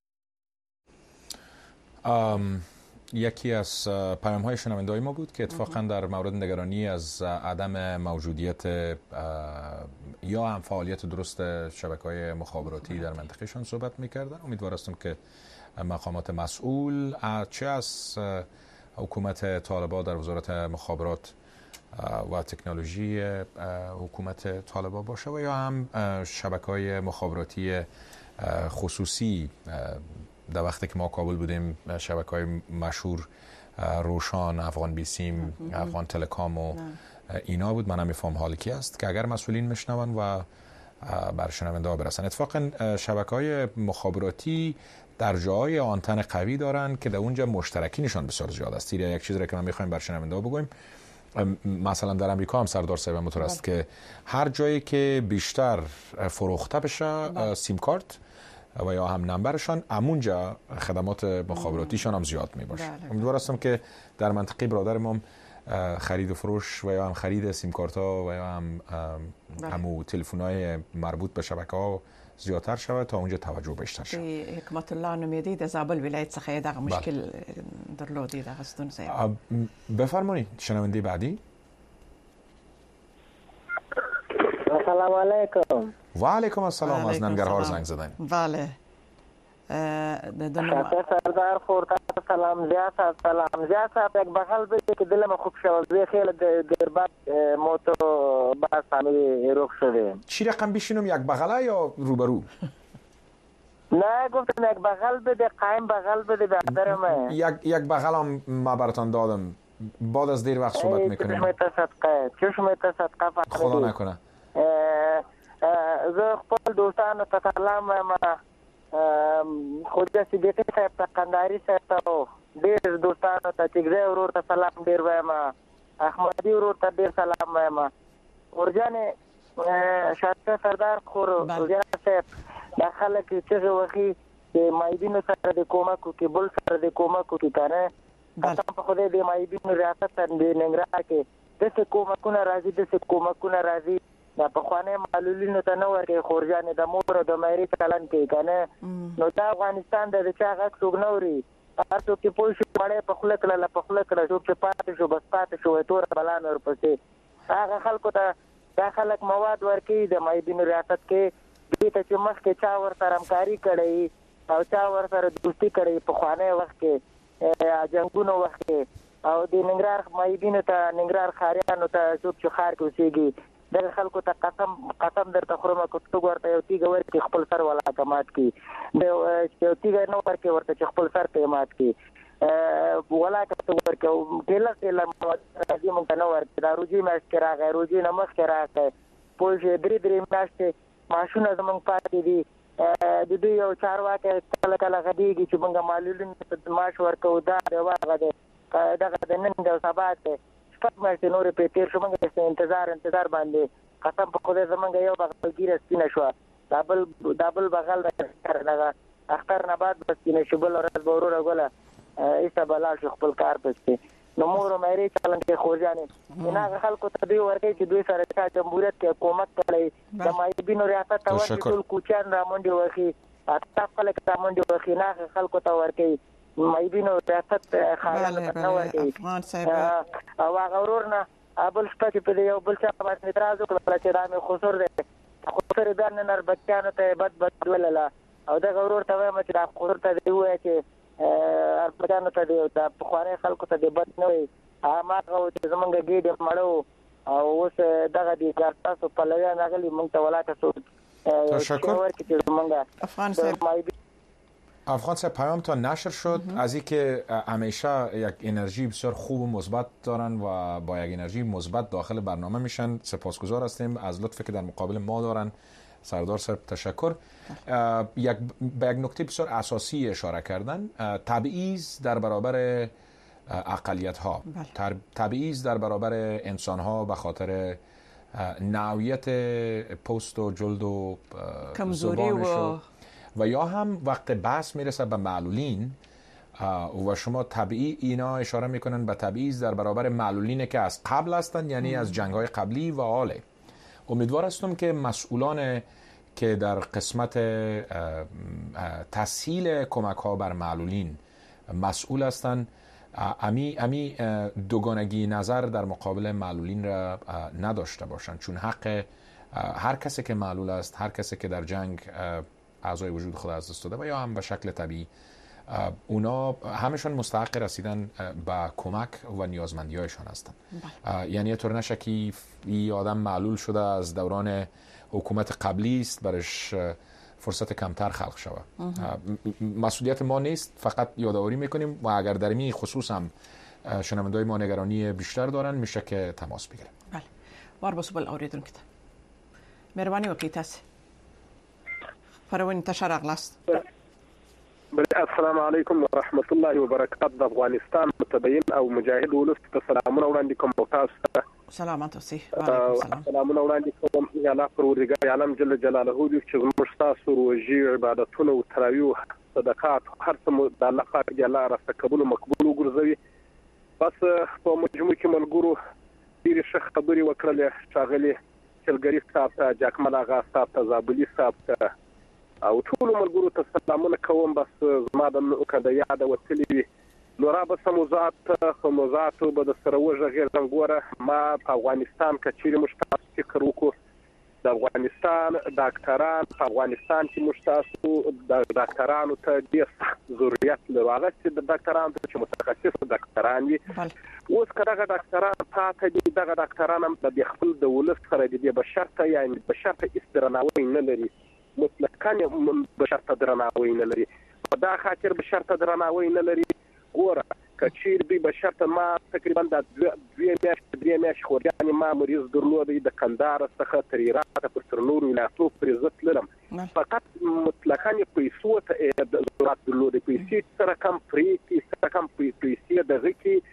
یکی از پیام های شنونده‌های ما بود که اتفاقا در مورد نگرانی از عدم موجودیت یا هم فعالیت درست شبکه‌های مخابراتی در منطقهشان صحبت می‌کردن. امیدوار هستم که مقامات مسئول چه از حکومت طالبان در وزارت مخابرات و تکنولوژی حکومت طالبان باشه و یا هم شبکه‌های مخابراتی خصوصی. در وقتی که ما کابل بودیم شبکه‌های مشهور روشان، افغان بیسیم، افغان تلکام و اینا بود. من هم میفهم حال کی است که اگر مسئولین میشنون و بر شنونده ها برسن. اتفاقا شبکه‌های مخابراتی در جای آنتن قوی دارن که در اونجا مشترکینشان بسیار زیاد است. یک چیزی را که ما میخوایم بر شنونده ها بگویم، مثلا در امریکا هم سردار صاحب مطور است که هر جایی که بیشتر فروخته بشه سیم کارت و یا هم نمبرشان، همونجا خدمات مخابراتیشان هم زیاد می باشه. امیدوار هستم که در منطقه برادر ما خرید و فروش و یا هم خرید سیم کارت ها و یا هم همو تلفن های مربوط به شبکه ها زیادتر شود تا اونجا توجه بیشتر شود. حکمت الله نمیدی د زابل ولایت څخه دغه مشکل درلودی دغه ستونزه. بفرمایید شنونده بعدی. السلام علیکم. و علیکم السلام. از ننگرهار زنگ زدن. بله. شاکر سردار خورتا سلام زیاد سلام زیاد صاحب یک بغل بده که دلم خوب شد. زی خیلی دیر بعد موتو باز فامیلی رخ شده. چی رقم بشینم، یک بغله یا روبرو؟ نه گفتم یک بغل بده، قایم بغل بده برادرم. یک یک بغل هم ما براتون دادم. بعد از دیر وقت صحبت میکنیم. چشمت صدقه چشمت صدقه فقط خدا نکنه. زه خپل دوستانو ته سلام وایم، خواجه صدیقي صاحب ته، قنداري صاحب ته، ډېر دوستانو ته، چکزی ورور ته سلام ډېر وایم، احمدي ورور ته ډېر سلام وایم. ورجانې شاکر سردار خور زیاد صاحب دا خلک چغې وهي چې مایبینو سره د کومک وکړي، بل سره د کومک وکړي که نه. قسم په خدای د مایبینو ریاست د ننګرهار کې داسې کومکونه راځي داسې کومکونه راځي دا پخواني معلولینو ته نه ورکوي. خورجانې د مور او د مایرې چلن کوي که نه، نو دا افغانستان د چا غږ څوک نه اوري. هر څوک چې پوه شي مړی په خوله کړله په خوله کړه، څوک چې پاتې شو بس پاتې شو، توره بلا نه ورپسې. هغه خلکو ته دا خلک مواد ورکوي د مایبینو ریاست کې، دوی ته چې مخکې چا ورسره همکاري کړی او چا ورسره دوستي کړی پخوانی وخت کې جنګونو وخت کې، او د ننګرهار مایبینو ته ننګرهار ښاریانو ته څوک چې ښار کې اوسېږي دغه خلکو ته قسم قسم درته خورم که څوک ورته یو تیږه ورکړي خپل سر ولاکه مات کړي، یو تیږه نه ورکړي ورته چې خپل سر ته یې مات کړي، ولاکه څوک ورکړي. ټیله ټیله راځي موږ ته نه ورکړي. دا روجي میاشت کې راغی، روجي نه مخکې راغی، پوه شوې درې درې میاشتې معاشونه زموږ پاتې دي. د دوی یو چارواکی کله کله غږېږي چې موږ معلولینو ته معاش ورکوو، دا دی هغه دی، دغه د نن دی او سبا دی، شپږ میاشتې نورې پرې تېر شو، موږ انتظار انتظار باندې قسم په خدای زموږ یو بغل ګیره سپینه شوه، دا بل دا بل بغل دغه اختر نه بعد به سپینه شو، بله ورځ به وروره ګله ایسته به لاړ شو خپل کار پسې. نو مور او مایرې چلن کې خورجانې نو هغه خلکو ته دوی ورکوي چې دوی سره چا جمهوریت کې کومک کړی، د مایبینو ریاست ته ورکړي، ټول کوچیان را منډې وهي، اطراف خلک را منډې وهي، نه هغه خلکو ته ورکوي. مایبینو ریاست ښاریانو ته نه ورکوي. او هغه ورور نه بل شپه چې په دې یو بل چا باندې اعتراض وکړه چې دا مې خسر دی، خسر یې بیا نن بچیانو ته بد بد ولله، او دغه ورور ته وایم چې دا خسر ته دې ووایه چې بچیانو ته دې د پخواني خلکو ته دې بد نه وایي. هماغه و چې زمونږ ګېډې مړه و او اوس دغه دي تاسو پلویان راغلي موږ ته ولاکه څوک ورکړي چې زمونږ افغان صاحب افغان صاحب پیام تا نشر شد از اینکه همیشه یک انرژی بسیار خوب و مثبت دارن و با یک انرژی مثبت داخل برنامه میشن. سپاسگزار هستیم از لطفی که در مقابل ما دارن. سردار صاحب تشکر. یک به یک نکته بسیار اساسی اشاره کردن، تبعیض در برابر اقلیت ها، تبعیض در برابر انسان ها به خاطر نوعیت پوست و جلد و کمزوری و و یا هم وقت بحث میرسه به معلولین و شما طبیعی اینا اشاره میکنن به تبعیض در برابر معلولینه که از قبل هستن، یعنی از جنگ‌های قبلی و حاله. امیدوار هستم که مسئولان که در قسمت تسهیل کمک ها بر معلولین مسئول هستند امی امی دوگانگی نظر در مقابل معلولین را نداشته باشند، چون حق هر کسی که معلول است، هر کسی که در جنگ اعضای وجود خود از دست داده و یا هم به شکل طبیعی، اونا همشون مستحق رسیدن به کمک و نیازمندی‌هایشان هستند. یعنی طور نشه که این آدم معلول شده از دوران حکومت قبلی است برش فرصت کمتر خلق شود. مسئولیت ما نیست، فقط یادآوری میکنیم و اگر در این خصوص هم شنونده‌های ما نگرانی بیشتر دارن میشه که تماس بگیریم. بله. وار بسو بل اوریدونکو ته مهرباني وکړئ تاسو پرونی تشر اغلاست. السلام علیکم ورحمت الله وبرکاته. د افغانستان متبین او مجاهد ولس ته سلامونه وړاندې کوم او تاسو ته سلامات اوسئ. وعلیکم السلام. سلامونه وړاندې کوم. یا الله پروردګار عالم جل جلاله دې چې موږ تاسو روزي عبادتونه او تراویح صدقات هر څه د الله پاک دی الله را قبول مقبول وګرځوي. بس په مجموع کې ملګرو ډېر ښه خبرې وکړلې، ښاغلي چلګري صاحب ته، جاکمل آغا صاحب ته، زابلي صاحب ته او ټول ملګرو ته سلامونه کوم. بس زما د کده یاد وتلې وي نو را به سموزات خو موزاتو به د سره وغږېږم. ګوره ما په افغانستان کې چیرې موږ تاسو فکر وکړو د افغانستان ډاکټران په افغانستان کې موږ تاسو د ډاکټرانو ته ډېر سخت ضرورت لرو، هغه چې د ډاکټرانو ته چې متخصص ډاکټران وي. اوس که دغه ډاکټران پاته دي، دغه ډاکټران هم د خپل د ولس سره د بشر ته یعنې بشر ته هېڅ درناوی نه لري، مطلقاً بشر ته درناوی نه لري. په دا خاطر بشر ته درناوی نه لري. ګوره که چیرې دوی بشر ته ما تقریبا د دوې میاشتې درې میاشتې خوريانې ما مریض درلودی د کندهار څخه تر هراته پر تر نورو ولایتو پورې زه تللم، فقط مطلقاً یې پیسو ته ضرورت درلودی، پیسې سره کم پرېږدي، سره کم پیسې دغه کې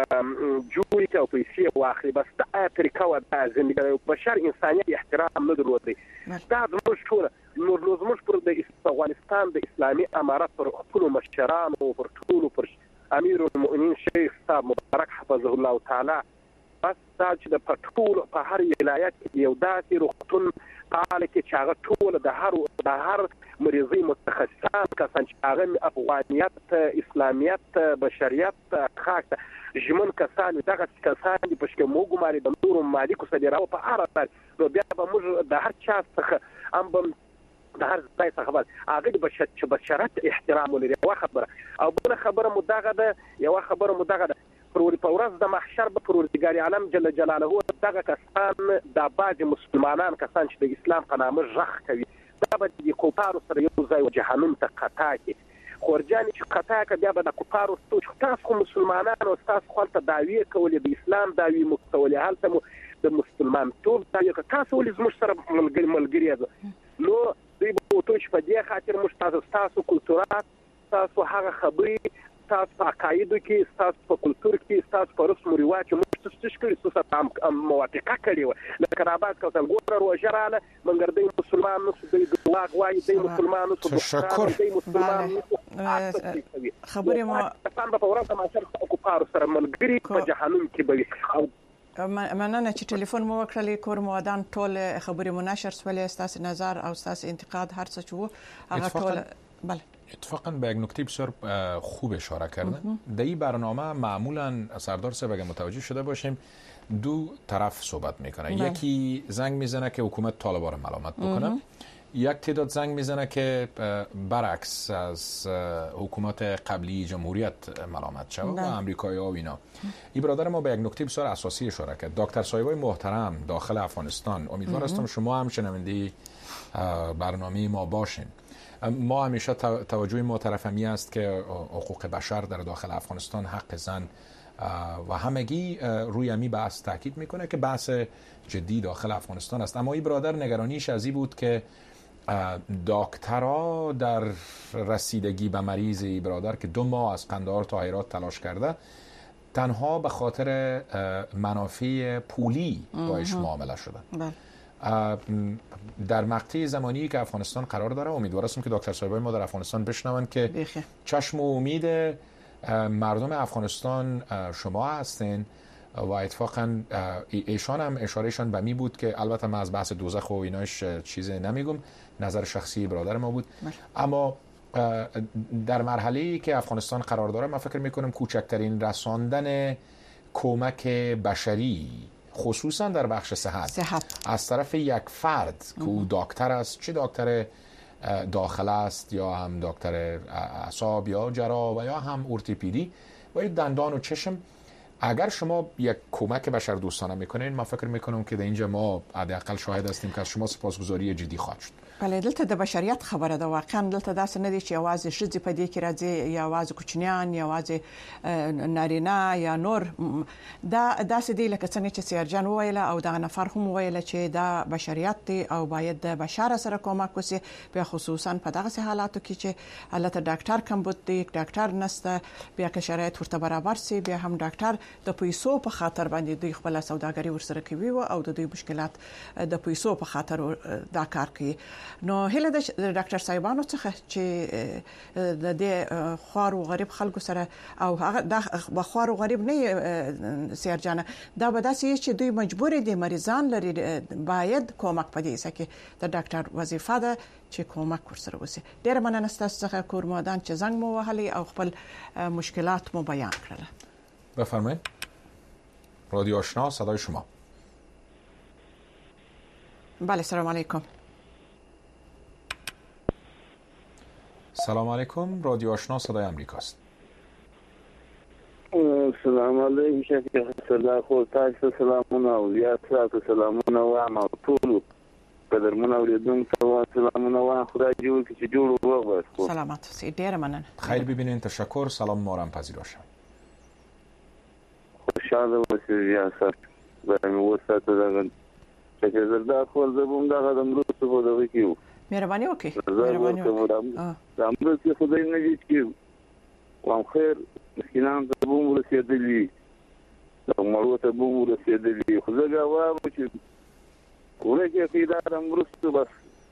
جوړې کړي او پیسې واخلي. بس دا طریقه وه دا زندګي بشر انسانیت احترام نه درلودی. دا زموږ ټوله نور نو زموږ پر د افغانستان د اسلامي امارت پر ټولو مشرانو پر ټولو پر امیر المؤمنین شیخ صاحب مبارک حفظه الله تعالی بس دا چې د پټول په هر ولایت کې یو داسې روغتون فعال کې چې هغه ټول د هر د هر مریضي متخصصان کسان چې هغه افغانیت، اسلامیت، بشریت خاصه ژمن کسان دغه کسان په شکل موګماري د نورو مالکو سره راو په هر ځای نو بیا به موږ د هر چا څخه ام به د هر ځای څخه بل هغه د بشر چې بشرت احترام ولري. یو خبره او بل خبره مدغه ده یو خبره مدغه ده پروري په ورځ د محشر به پروردګار عالم جل جلاله دغه کسان د باج مسلمانان کسان چې د اسلام په نامه ژغ کوي دا به د کوپارو سره یو ځای و جهنم ته قطا کی خورجان چې قطا کې بیا به د کوپارو تاسو مسلمانانو او تاسو خپل دعوی کولې د اسلام دعوی مستولې حالت مو د مسلمان ټول دعوی تاسو ولې زموږ سره ملګری ملګری نو دوی به وټو چې په دې خاطر موږ تاسو تاسو کلتورات تاسو هغه خبرې تاسو په عقایدو کې تاسو په کلتور کې تاسو په رسم او رواج موږ څه څه کړی تاسو هم موافقه کړې و لکه رابط کوم ګور روجراله منګر د مسلمان نو د دواغ وای د مسلمان نو تشکر خبرې ما تاسو په ورته ما سره کوپار سره ملګری په جهنم کې به مننه چې ټلیفون مو وکړلې کور مو ودان ټول خبرې مو نشر سولې ستاسو نظر او ستاسو انتقاد هر څه چو هغه ټول بله اتفاقا به یک نکته بسیار خوب اشاره کردن. در این برنامه معمولا سردار صاحب اگه متوجه شده باشیم دو طرف صحبت میکنه. یکی زنگ میزنه که حکومت طالبان رو ملامت بکنه، یک تعداد زنگ میزنه که برعکس از حکومت قبلی جمهوریت ملامت شود و امریکایی ها و اینا. این برادر ما به یک نکته بسیار اساسی اشاره کرد. دکتر صاحبای محترم داخل افغانستان، امیدوار هستم شما هم شنونده برنامه ما باشین. ما همیشه توجه ما طرف همی است که حقوق بشر در داخل افغانستان، حق زن و همگی روی همی بحث تاکید میکنه که بحث جدی داخل افغانستان است. اما این برادر نگرانیش از این بود که دکترها در رسیدگی به مریض این برادر که دو ماه از قندهار تا هرات تلاش کرده تنها به خاطر منافع پولی باش معامله شده. بله. در مقطع زمانی که افغانستان قرار داره امیدوار هستم که دکتر صاحبای ما در افغانستان بشنوند که بیخی. چشم و امید مردم افغانستان شما هستین و اتفاقا ایشان هم اشارهشان به می بود که البته من از بحث دوزخ و ایناش چیزی نمیگم، نظر شخصی برادر ما بود مش. اما در مرحله‌ای که افغانستان قرار داره من فکر میکنم کوچکترین رساندن کمک بشری خصوصا در بخش صحت, صحت از طرف یک فرد که او دکتر است، چه دکتر داخل است یا هم دکتر اعصاب یا جراح و یا هم ارتوپدی و دندان و چشم، اگر شما یک کمک بشر دوستانه میکنین من فکر میکنم که در اینجا ما حداقل شاهد هستیم که از شما سپاسگزاری جدی خواهد شد. بله دلته د بشریت خبره ده واقعا دلته داسې نه دي چې یوازې ښځې په دې کې راځي یا یوازې کوچنیان یا یوازې نارینه یا نور دا داسې دی لکه څنګه چې سیارجان وویل او دا نفر هم وویل چې دا بشریت دی او باید د بشر سره کومک وشي په خصوصا په دغه حالاتو کې چې البته ډاکټر کمبود دی ډاکټر نسته بیا که شرایط ورته برابر سي بیا هم ډاکټر د پیسو په خاطر باندې دوی خپل سوداګري ورسره کوي او د دوی مشکلات د پیسو په خاطر دا کار کوي نو هله د ډاکټر صاحبانو څخه چې د دې خوارو غریب خلکو سره او هغه د خوارو غریب نه سیارجانه دا به داسې چې دوی مجبور دي مریضان لري باید کومک پدې سکه د ډاکټر وظیفه ده چې کومک ورسره وسی ډیر مننه ستاسو څخه کورمادان چې زنګ مو وهلي او خپل مشکلات مو بیان کړل بفرمایید رادیو آشنا صدای شما بله سلام علیکم سلام علیکم رادیو آشنا صدای آمریکاست سلام علیکم شکر صدا خو تاسو سلامونه او یا تاسو سلامونه و ما ټول قدرمنه اوریدونکو سلامونه و خدای جوړ کړي چې جوړ وغوښتو سلامات سي ډیر مننه خیر ببینین تشکر سلام مورم پذیراشم خوشاله اوسئ یا سر برای وساته دغه چې زردا خو زبوم دغه د امروز په دغه کې مهرباني وکړئ مهرباني وکړئ د امروز کې خدای نه دې چې وام خیر مسکینان ته بوم ورسېدلی د مړو ته بوم ورسېدلی خو زه غواړم چې ولې کې پیدا امروز ته بس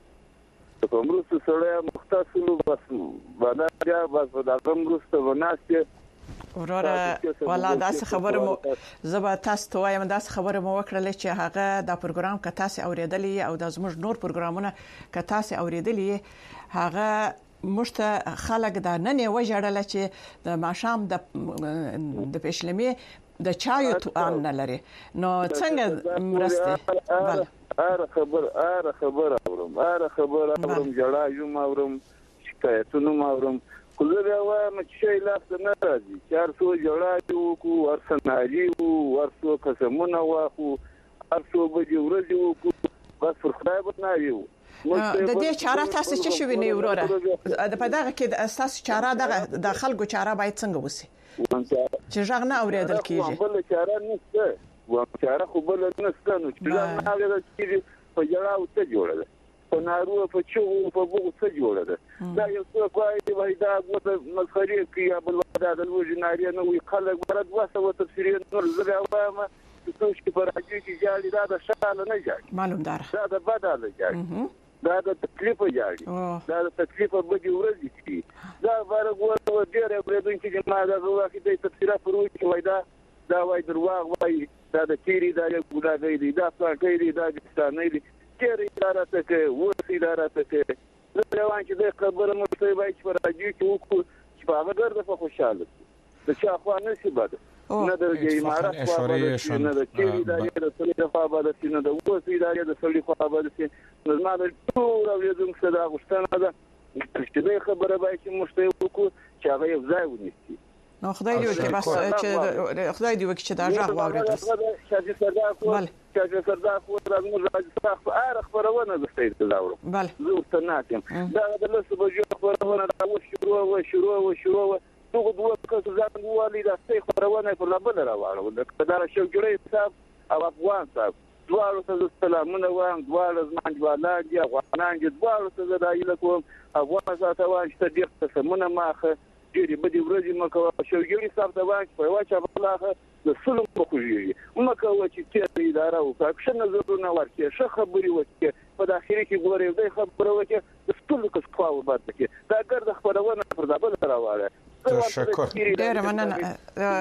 ته امروز سره مختصلو بس باندې یا بس د امروز ته وناسته وراره ولا داس خبره مو زبا تاسو ته وایم داس خبره مو وکړل چې هغه د پروګرام ک تاسو اوریدلی او د زموږ نور پروګرامونه ک تاسو اوریدلی هغه مشته خلک دا نه نه وجړل چې د ماشام د د پښلمې د چایو توان نه لري نو څنګه مرسته بل اره خبر اره خبر اورم اره خبر اورم جړا یم اورم شکایتونه اورم کله وایم چې لاس نه راځي چارسو جوړا یو کو ورسنالي وو ورسو قسمونه واخو ارسو به ورځو کو بس پر خدای نه یو د دې چاره تاسو چې شوی نه وروره د پدغه کې د اساس چاره دغه د خلکو چاره باید څنګه وسی چې ژغ نه اوریدل کیږي بل چاره نشته و چاره خو بل نشته نو چې نه اوریدل کیږي په جوړاو ته جوړه په نارو په چو په بوغ څه جوړه ده دا یو څه کوي وای دا غوته مسخري کوي بل ودا د وژناري نه وي خلک برد واسه و تفسیر نور زړه وایم چې څه چې براجي چې جالي دا د شاله نه جاي معلوم دار دا د بداله جاي دا د تکلیف جاي دا د تکلیف په دې ورځ کې دا ورغوته ډېر بریدون چې ما دا واکې د تفسیر پروي چې وای دا دا وای درواغ وای دا د تیری دا ګډاګي دي دا څنګه دی دا ستانه دي چیرې اداره ته کې ورسې اداره ته کې زه روان چې د خبره مو ته وای چې راځي چې وکړو چې په هغه ګرځه په خوشاله د چا خو نه شي بده نه د امارات خو نه د چیرې اداره د سړي خو بده نه د ورسې اداره د سړي خو بده نه ما د ټول اوریدونکو صدا غوښتنه ده چې د خبره وای چې مو ته وکړو چې هغه یو ځای ونیسي نو خدای دې وکړي بس چې خدای دې وکړي چې دا ژغ واورېدل چې سردار خو چې سردار خو راځي راځي خو اره خبرونه د ستې تداور بل زه ستناتم دا د لسه بجو خبرونه دا و شروع و شروع و شروع دغه دوه کسه ځان والي دا ستې خبرونه پر لبل راوړل د قدر شو جوړې حساب او افغان صاحب دوه ته سلامونه وایم دوه زمان جوالان دي افغانان دي دوه ته دایله کوم افغان ذاته وای چې دې قسمونه ماخه ډېری بده ورځې مکه شوګړي صاحب ته وای په واچا بلاغه د سلم په خوږي مکه و چې تیر اداره او اکشن نظرونه ورکړي ښه خبري وکړي په داخلي کې ګوري د خبرو وکړي د ټول کس خواو بات کې دا ګرد خبرونه پر دبل راوړل تشکر ډېر مننه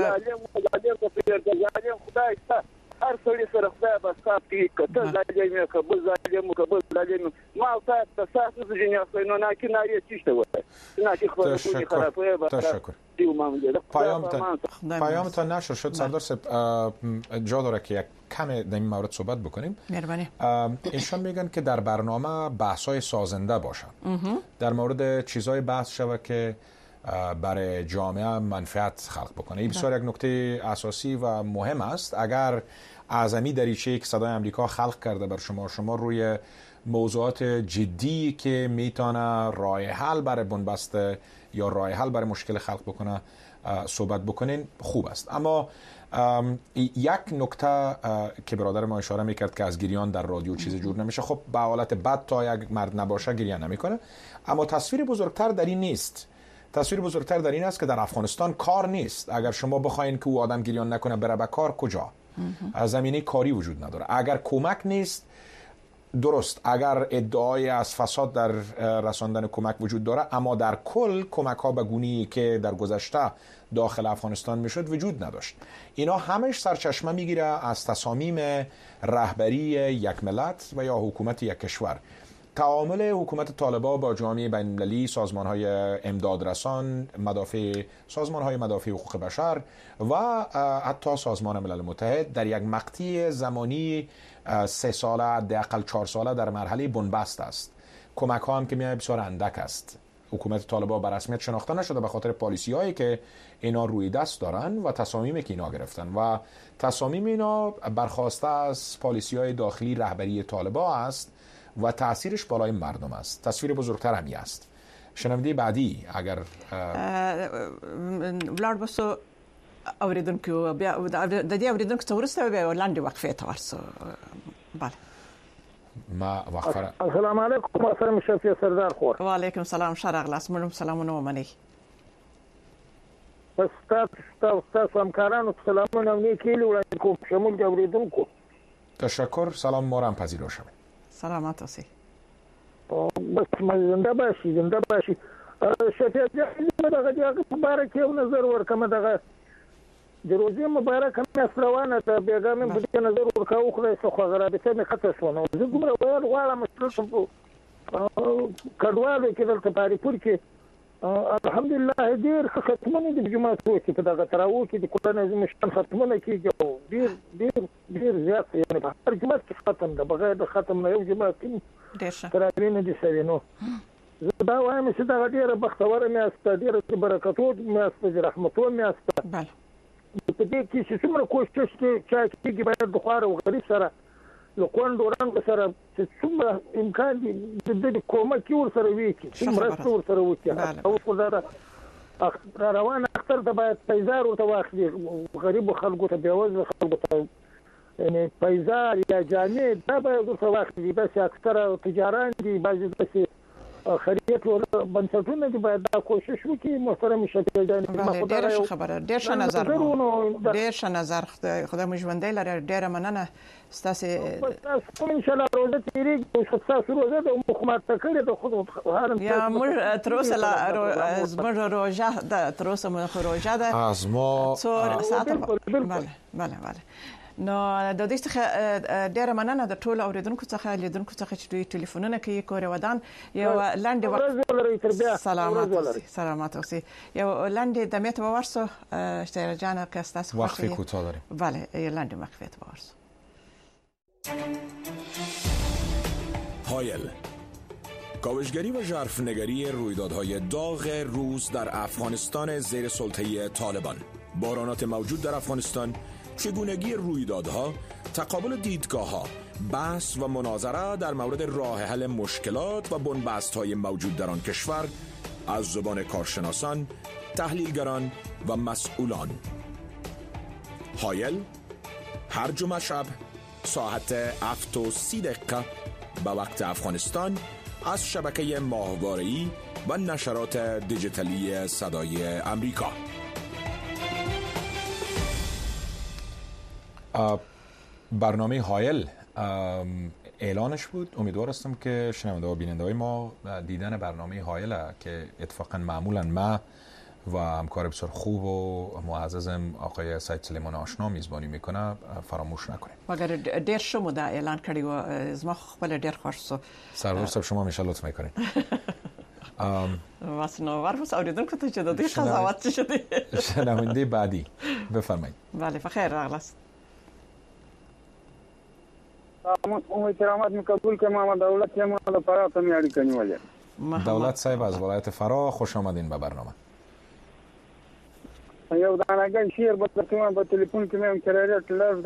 ظالم ظالم خدای ته هر څړي سره خدای بس تاسو کته ظالم کبل ظالم کبل ظالم ما تاسو تاسو د جنیا نو نه کې ناري چیشته وته نه کې خبره خرابه به تشکر پیام تا پیام تا نشر شد سردار صاحب جا داره که یک کمی در این مورد صحبت بکنیم. مهربانی. ایشان میگن که در برنامه بحث‌های سازنده باشن در مورد چیزهای بحث شوه که برای جامعه منفعت خلق بکنه. این بسیار یک نکته اساسی و مهم است. اگر اعظمی دریچه‌ای که صدای آمریکا خلق کرده بر شما، شما روی موضوعات جدی که میتونه راه حل برای بنبست یا راه حل برای مشکل خلق بکنه صحبت بکنین، خوب است. اما یک نکته که برادر ما اشاره میکرد که از گریان در رادیو چیز جور نمیشه، خب به حالت بد تا یک مرد نباشه گریان نمیکنه، اما تصویر بزرگتر در این نیست. تصویر بزرگتر در این است که در افغانستان کار نیست. اگر شما بخواین که او آدم گریان نکنه بره به کار، کجا؟ زمینه کاری وجود نداره. اگر کمک نیست، درست اگر ادعای از فساد در رساندن کمک وجود داره، اما در کل کمک ها به گونه‌ای که در گذشته داخل افغانستان میشد وجود نداشت. اینا همش سرچشمه میگیره از تصامیم رهبری یک ملت و یا حکومت یک کشور. تعامل حکومت طالبان با جامعه بین‌المللی، سازمان‌های امدادرسان، مدافع سازمان‌های مدافع حقوق بشر و حتی سازمان ملل متحد در یک مقطع زمانی سه ساله حداقل چهار ساله در مرحله بنبست است. کمک ها هم که میاد بسیار اندک است. حکومت طالبان به رسمیت شناخته نشده به خاطر پالیسی هایی که اینا روی دست دارن و تصامیمی که اینا گرفتن و تصامیم اینا برخواسته از پالیسی های داخلی رهبری طالبان است و تاثیرش بالای مردم است. تصویر بزرگتر همی است. شنونده بعدی اگر ولار بسو اوریدونکو بیا د دې اوریدونکو څو ورسته بیا لاندې وقفه ته ورسو. بله ما وقفه. السلام علیکم، محترم شفیع سردار خور. و علیکم سلام شرق لاس منم سلامونه ومني. بس تاسو تاسو همکارانو سلامونه نیکیلی وړاندې کوم شمول د اوریدونکو. تشکر. سلام ما را هم پذیرا شوید. سلامت اوسئ. بس زنده باشی زنده باشی. شفیع جان دغه دغه مبارک یو نظر ورکمه دغه د روزي مبارک هم روانه ده، بیګا مې په دې نظر ورکاو خو څه خو رابطه مې خطه شو نو زه دومره ویل غواړم چې کډوالو کې دلته پاریپور کې الحمدلله ډېر ختمونه د جماعتو کې په دغه تراو کې د قرآن مشتن ختمونه کېږي او ډېر ډېر ډېر زیات یعنې په هر جماعت کې ختم ده، بغیر د ختم نه یو جماعت کې تراویح نه دي سوي. نو زه دا وایم چې دغه ډېره بختوره مې استه، ډېره برکتو مې استه، رحمتو مې استه. په دې کې چې څومره کوشش کېږي باید د خوار او غریب سره له کونډ او رنګ سره چې څومره امکان دي د دې کومک ورسره وکړي، څومره مرسته ورسره وکړي. اوس خو دا روان اختر ته باید پیزار ورته واخلي، غریبو خلکو ته بېوزله خلکو ته یعنې پیزار یا جامې دا باید ورته واخلي. داسې اکثره تجاران دي، بعضې داسې خیریت بنسټونه دي باید دا کوشش وکړي. محترم شفیع جان ډېره ښه خبره، ډېر ښه نظر ډېر ښه نظر خدای مو ژوندی لري. ډېره مننه ستاسې. تاسو انشاءالله روزه تېرېږي او ستاسو روزه ده مخ ماته کړې ده خو یا موږ تر اوسه زموږ روژه ده، تر اوسه مو روژه ده از ما څو ساعته. بله بله بله. نو د دې څخه ډېر مننه د ټولو اوریدونکو څخه لیدونکو څخه چې دوی ټلیفونونه کوي. کور ودان یو لاندې وخت سلامات سلامات اوسئ. یو لاندې د میت ورسو شتیر جان که تاسو وقفه کوتاه داریم. بله یو لاندې وقفه ورسو. هایل کاوشگری و ژرفنگری رویدادهای داغ روز در افغانستان زیر سلطه طالبان، بحرانات موجود در افغانستان، چگونگی رویدادها، تقابل دیدگاه‌ها، بحث و مناظره در مورد راه حل مشکلات و بنبست‌های موجود در آن کشور از زبان کارشناسان، تحلیلگران و مسئولان. هایل هر جمعه شب ساعت هفت و سی دقیقه به وقت افغانستان از شبکه ماهواره‌ای و نشرات دیجیتالی صدای امریکا. برنامه هایل اعلانش بود. امیدوار هستم که شنونده و بیننده های ما دیدن برنامه هایل که اتفاقا معمولا ما و همکار بسیار خوب و معززم آقای سید سلیمان آشنا میزبانی میکنه فراموش نکنید. مگر ډیر شمو دا اعلان کړی و زما خپل ډیر خوښ سو. سرور صاحب شما همیشه لطف میکنید. واسنو ورفس اوریدونکو ته چې د دې قضاوت شته. شنونده بعدی بفرمایید. بله بخیر راغلاست. مو کرامت می قبول که ما دولت ما د فراه ته میاړي کنیولې. دولت صاحب از ولایت فراه خوش آمدین به برنامه. یو دانګن شیر په تاسو په ټلیفون کې مې کرایه ټلر دی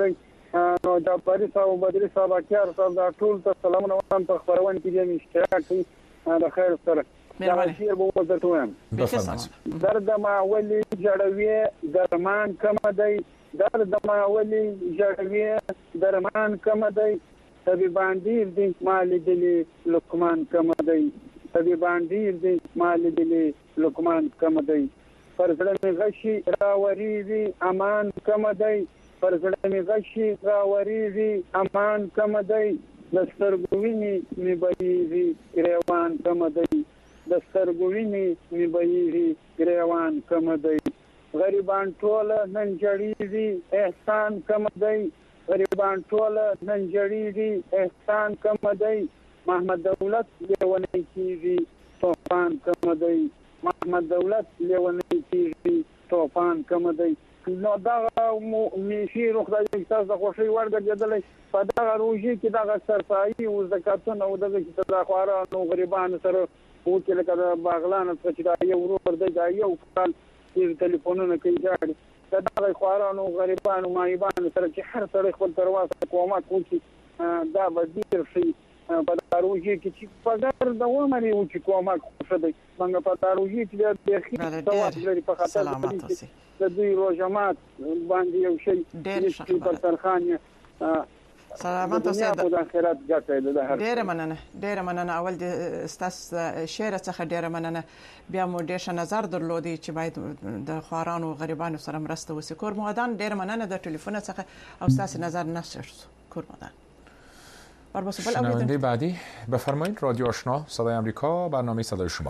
نو جعفري صاحب او بدري صاحب اکیار صاحب دا ټول ته سلامونه وایم په خبرونه کې دې اشتراک کوي د خیر سره مهرباني شیر به وځه وایم درد ما ولي جړوي درمان کم دی درد ما ولي جړوي درمان کم دی طبيبان ډیر دي مال دي لقمان کم دی طبيبان ډیر دي مال دي لقمان کم دی فرزړه غشي راوريږي امان کم دی فرزړه می غشي راوريږي امان کم دی دسترګویني می بېږي ریوان کم دی دسترګویني می بېږي ریوان کم دی غریبان ټول نن جړېږي احسان کم دی غریبان ټول نن جړېږي احسان کم دی محمد دولت لیونی کیږي طوفان کم دی محمد دولت لیونی کیږي طوفان کم دی نو دا می شیر خدای تاسو د خوشي ورګرځیدل په دا روزي کې دا سرسایي او زکاتونه او دغه چې دا خوارانو غریبانو سره او چې لکه باغلان څخه دا یو ورور دی دا یو کال چې ټلیفونونه کوي ځاړي دا د خوارانو غریبانو مایبانو سره چې هر سره خپل ترواسه کومه کوي دا به ډیر شي په دا روزي کې چې په دغه د ومني او چې کومه کوي څنګه په دا روزي کې د اخیری ثواب لري په خاطر سلامات اوسئ د دوی روزمات باندې یو شی ډېر په ترخانه سلامات اوسئ د آخرت ګټه ده ډېر مننه ډېر مننه اول د ستاسو شعر څخه ډېر مننه بیا مو ډېر نظر درلودي چې باید د خوارانو غریبانو سره مرسته وسی کور مودان ډېر مننه د ټلیفون څخه او ستاسو نظر نشر کور مودان شنونده بعدی بفرمایید. رادیو آشنا صدای آمریکا، برنامه صدای شما.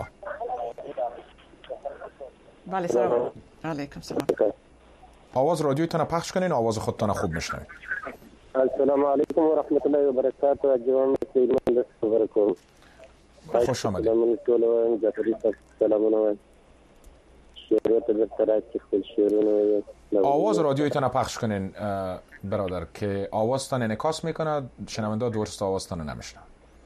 بله سلام علیکم. سلام. آواز رادیوتون پخش کنین، آواز خودتون خوب میشنوید. السلام علیکم و رحمت الله و برکاته. جوان سیمان برکم. خوش آمدید. سلام جعفری صاحب سلامونه. شعرات بهتره که خود شعرونه. آواز رادیوتون پخش کنین برادر که آوازتان انعکاس میکنه، شنونده درست آوازتان نمیشنه.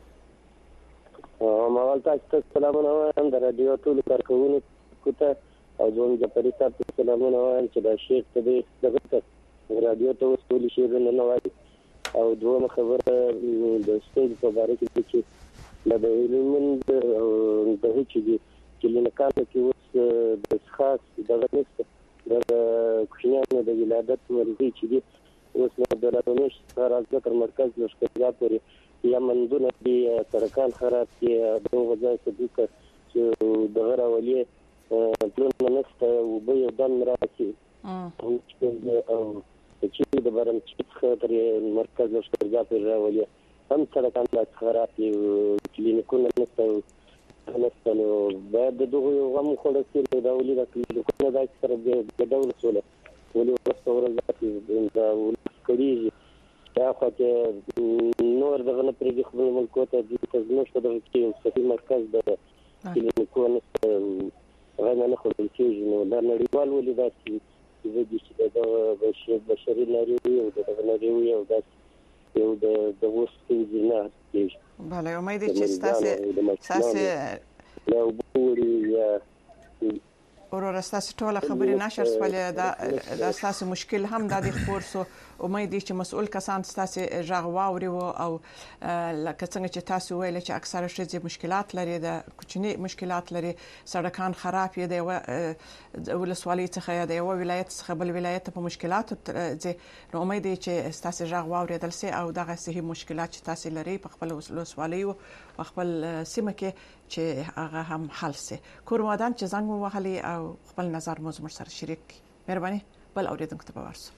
ما اول تاسو سلامونه وایم د رادیو ټول کارکونکو ته او ځون جعفری صاحب سلامونه وایم چې دا شعر ته د دغه رادیو ته وسولې شعرونه نه وایي او دوه خبره د ستوري په اړه کې چې د علم د هیڅ چې لنکان کې اوس د خاص دغه نشته د کوچنیانو د ولادت ورغی چې اوس د راتلونکي سره تر مرکز لشکرګاه پورې یا مندونه دي ترکان خراب دي دغه ځای څخه چې دغه راولي پلان نشته او به یو دم راځي او چې د برم چې تر مرکز لشکرګاه پورې راولي هم ترکان خراب دي کلینیکونه نشته نشته نو باید دغه غو خلک چې د ولې د کلینیکونو د سره د دولت سره ولې ورسته ورځي دا ولکړي دا خو چې نور دغه نه پرې خپل ملکو ته د تزموش په دغه کې صحیح مرکز د کلینیکونو غواړي نه خو کېږي نو دا نړیوال ولې دا چې د دغه بشري ناروغي او دغه ناروغي او د یو د د وسته نه کېږي. بله امید چې تاسو تاسو یو بوري یا ورور تاسو ټول خبرې نشر سولې دا د تاسو مشکل هم د خبر سو امید چې مسؤل کسان تاسو ژغ واوري او لکه څنګه چې تاسو ویل چې اکثره شې مشکلات لري د کوچنی مشکلات لري سړکان خراب دي او ولسوالۍ څخه د یو ولایت څخه بل ولایت په مشکلات دي نو امید چې تاسو ژغ واوري دلسه او دغه صحیح مشکلات چې تاسو لري په خپل ولسوالۍ او خپل سیمه کې چې هغه هم حل سي. کور مودان چې زنګ وهلي او خپل نظر مو زموږ سره شریک مهرباني بل اوریدونکو ته ورسو.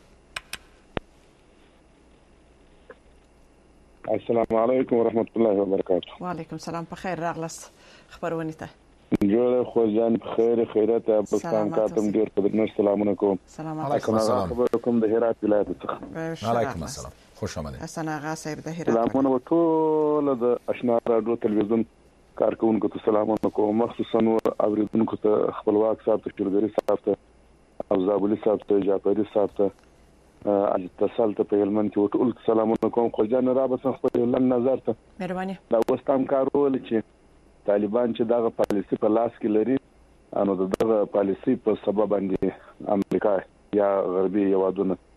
السلام علیکم ورحمت الله وبرکاته. وعلیکم السلام. په خیر راغلاست خبرونه ته. جوړ خو ځان په خیر خیرات په سلام کاتم ډیر په درنه سلامونه کوم. سلام علیکم. خبرکم د هرات ولایت څخه. علیکم السلام. خوش آمدید. حسن آغا صاحب د هرات. سلامونه ټول د آشنا رادیو تلویزیون کارکونکو ته سلامونه کوم، مخصوصا اوریدونکو ته خپلواک صاحب ته شورګری صاحب ته او زابلی صاحب ته جعفری صاحب ته اج اتصال ته په هلمند کې ټول سلامونه کوم. خو جان را بس خپل لن نظر ته مهرباني دا وستام کارول چې طالبان چې دغه پالیسی په لاس کې لري انو دغه پالیسی په سبب باندې امریکا یا غربي هیوادونه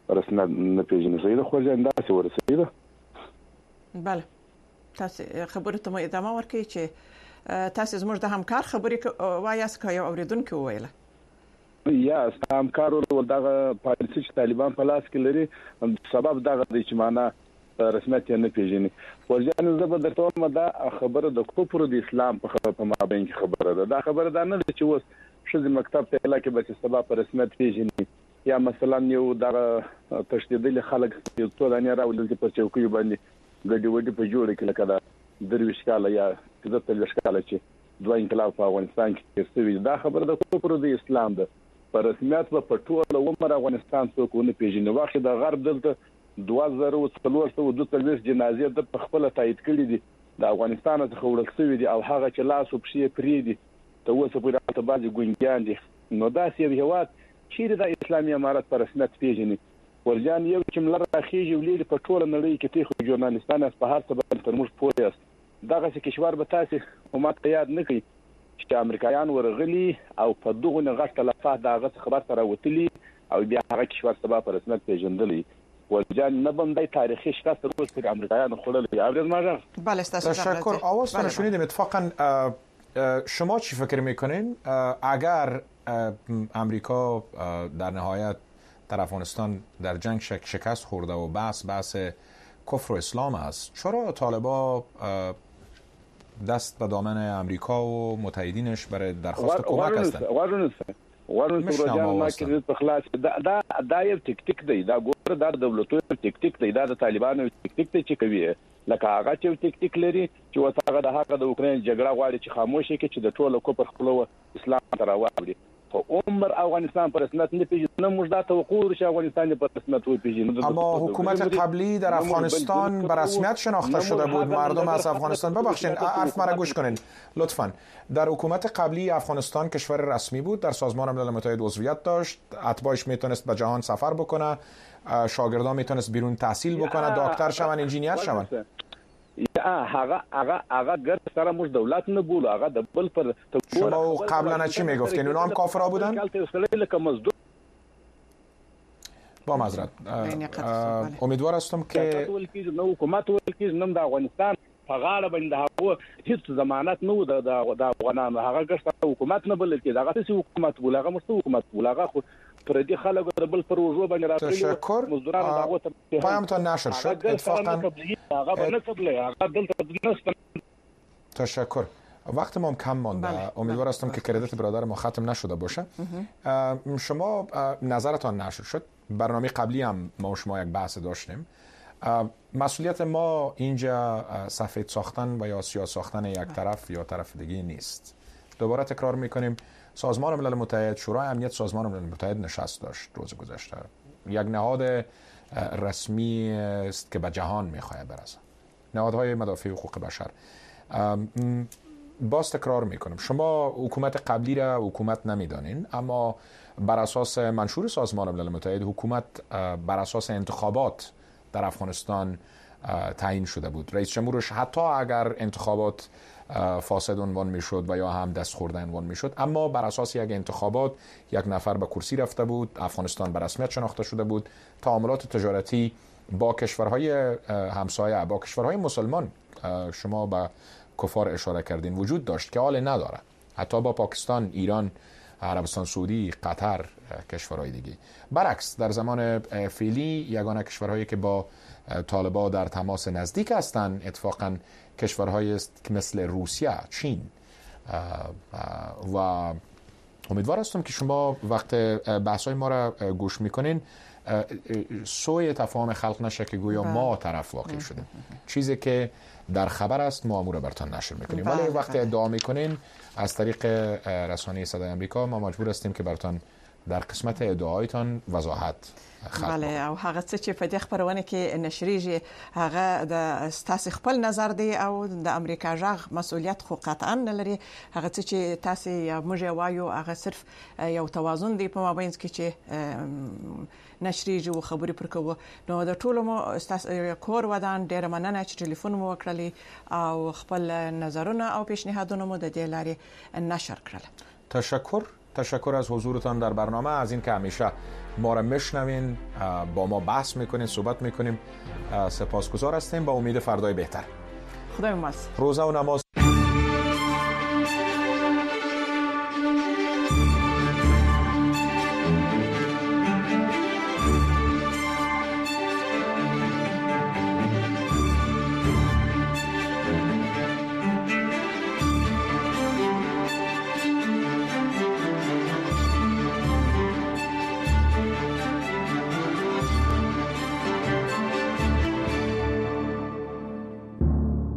رسمیت نه پیژني. سیده خورجان داسې ورسېده. بله تاسو خبرې ته مو ادامه ورکړئ چې تاسو زموږ د همکار خبرې وایاست که یو اوریدونکي وویله. یا همکار ول دغه پالیسي چې طالبان په لاس کې لري سبب دغه دی چې معنا رسمیت نه پیژني. ورجان زه به درته وایم دا خبره د کفر د اسلام په مابین کې خبره ده. دا خبره ده نه چې اوس ښځې مکتب ته علاقه به چې سبا په رسمیت پیژني یا مثلا یو دغه تشدیدي خلک یو ټول نه راولل چې په چوکۍ باندې ګډي وډي په جوړ کې لکه دا درویش کاله یا کله تلوش کاله چې دوه انقلاب په افغانستان کې ترسوي. دا خبره د کفر د اسلام ده. په رسمیت په ټول عمر افغانستان څوک نه پیژني. واخې د غرب دلته دوه زره څلور سوه دوه څلوېښت جنازې د په خپل تایید کړي دي د افغانستان څخه وړل شوي دي او هغه چې لاس او پښې پرې دي ته اوس پورې ته بعضې ګونګیان دي. نو داسې یو هېواد چیرې د اسلامي امارت په رسمیت پیژني. ورجان یو چې ملر راخیږي ولې په ټوله نړۍ کې تاسو ژورنالیستان یاست په هر څه باندې تر موږ پوه یاست. دغسې کشور به تاسې حکومت ته یاد نه کوي چې امریکایان ورغلي او په دغونه غټ تلفات د هغه خبر سره وتلي او بیا هغه کشور سبا په رسمیت پیژندلی. ورجان نه بندای تاریخی شکست روز که امریکایان خوردن. عبرز ماجر. بله تشکر. آوازتون شنیدیم. اتفاقا شما چی فکر میکنین اگر امریکا در نهایت در افغانستان در جنگ شکست خورده و بحث بحث کفر و اسلام است، چرا طالبا دست به دامن امریکا و متحدینش برای درخواست کمک هستند؟ ورن سورجان ما کې په خلاص دا دا یو ټیکټیک دی. دا ګوره دا دولتونو ټیکټیک دی. دا د طالبانو ټیکټیک دی چې کوي لکه هغه چې ټیکټیک لري چې وساغه د هغه د اوکرين جګړه غواړي چې خاموشي کې چې د ټولو کو پر خپل اسلام تر راوړي. خو عمر افغانستان پر رسمیت نه پیژني. موږ دا توقع چې افغانستان پر رسمیت وپیژني. اما حکومت قبلی در افغانستان به رسمیت شناخته شده بود. مردم از افغانستان ببخشید حرف مرا گوش کنین لطفاً. در حکومت قبلی افغانستان کشور رسمی بود، در سازمان ملل متحد عضویت داشت، اتباعش میتونست به جهان سفر بکنه، شاگردان میتونست بیرون تحصیل بکنه، دکتر شون، انجینیر شون. یا هغه هغه هغه ګر سره موږ دولت نه بولو. هغه د بل پر شما قبلا چی میگفتین؟ اونا هم کافرها بودن؟ با معذرت امیدوار هستم که حکومت ولکیز نم د افغانستان په غاړه باندې هغه هیڅ ضمانت نه و د افغانانو. هغه ګر سره حکومت نه بل کې دغه څه حکومت بولغه مستو حکومت بولغه خو پر دې خلکو د بل پر وجو باندې راځي. تشکر. پیامتان نشر شد. اتفاقا تشکر. وقت ما هم کم مانده. امیدوار هستم که کردیت برادر ما ختم نشده باشه. شما نظرتان نشر شد. برنامه قبلی هم ما و شما یک بحث داشتیم. مسئولیت ما اینجا سفید ساختن و یا سیاه ساختن یک طرف یا طرف دیگه نیست. دوباره تکرار میکنیم سازمان ملل متحد، شورای امنیت سازمان ملل متحد نشست داشت روز گذشته. یک نهاد رسمی است که به جهان میخواهد برسد. نهادهای مدافع حقوق بشر. باز تکرار میکنم شما حکومت قبلی را حکومت نمیدانین، اما بر اساس منشور سازمان ملل متحد حکومت بر اساس انتخابات در افغانستان تعیین شده بود. رئیس جمهورش حتی اگر انتخابات فاسد عنوان میشد و یا هم دست خورده عنوان میشد، اما بر اساس یک انتخابات یک نفر به کرسی رفته بود، افغانستان به رسمیت شناخته شده بود. تعاملات تجارتی با کشورهای همسایه، با کشورهای مسلمان، شما به کفار اشاره کردین، وجود داشت که حال نداره. حتی با پاکستان، ایران، عربستان سعودی، قطر، کشورهای دیگه. برعکس در زمان فعلی یگانه کشورهایی که با طالبان در تماس نزدیک هستند اتفاقا کشورهایی است که مثل روسیه، چین و امیدوار هستم که شما وقت بحث‌های ما را گوش میکنین سوی تفاهم خلق نشه که گویا ما طرف واقع شدیم. چیزی که در خبر است ما امور برتان نشر میکنیم، ولی وقت ادعا میکنین از طریق رسانه صدای آمریکا ما مجبور هستیم که برتان در قسمت ادعایتان وضاحت خلق. بله، او هغه څه چې په دې خبرونه کې نشریږي هغه د تاسو خپل نظر دی او د امریکا ژغ مسؤلیت خو قطعا نه لري. هغه څه چې تاسو موږ وایو هغه صرف یو توازن دی په مابین کې چې نشریږي او خبرې پر کوو. نو د ټولو مو تاسو کور ودان ډېر مننه چې ټلیفون مو وکړلی او خپل نظرونه او پیشنهادونه مو د دې لارې نشر کړل. تشکر. تشکر از حضورتان در برنامه، از این که همیشه ما را میشنوین، با ما بحث میکنین، صحبت میکنیم. سپاسگزار هستیم. با امید فردای بهتر. خدای ماست. روزه و نماز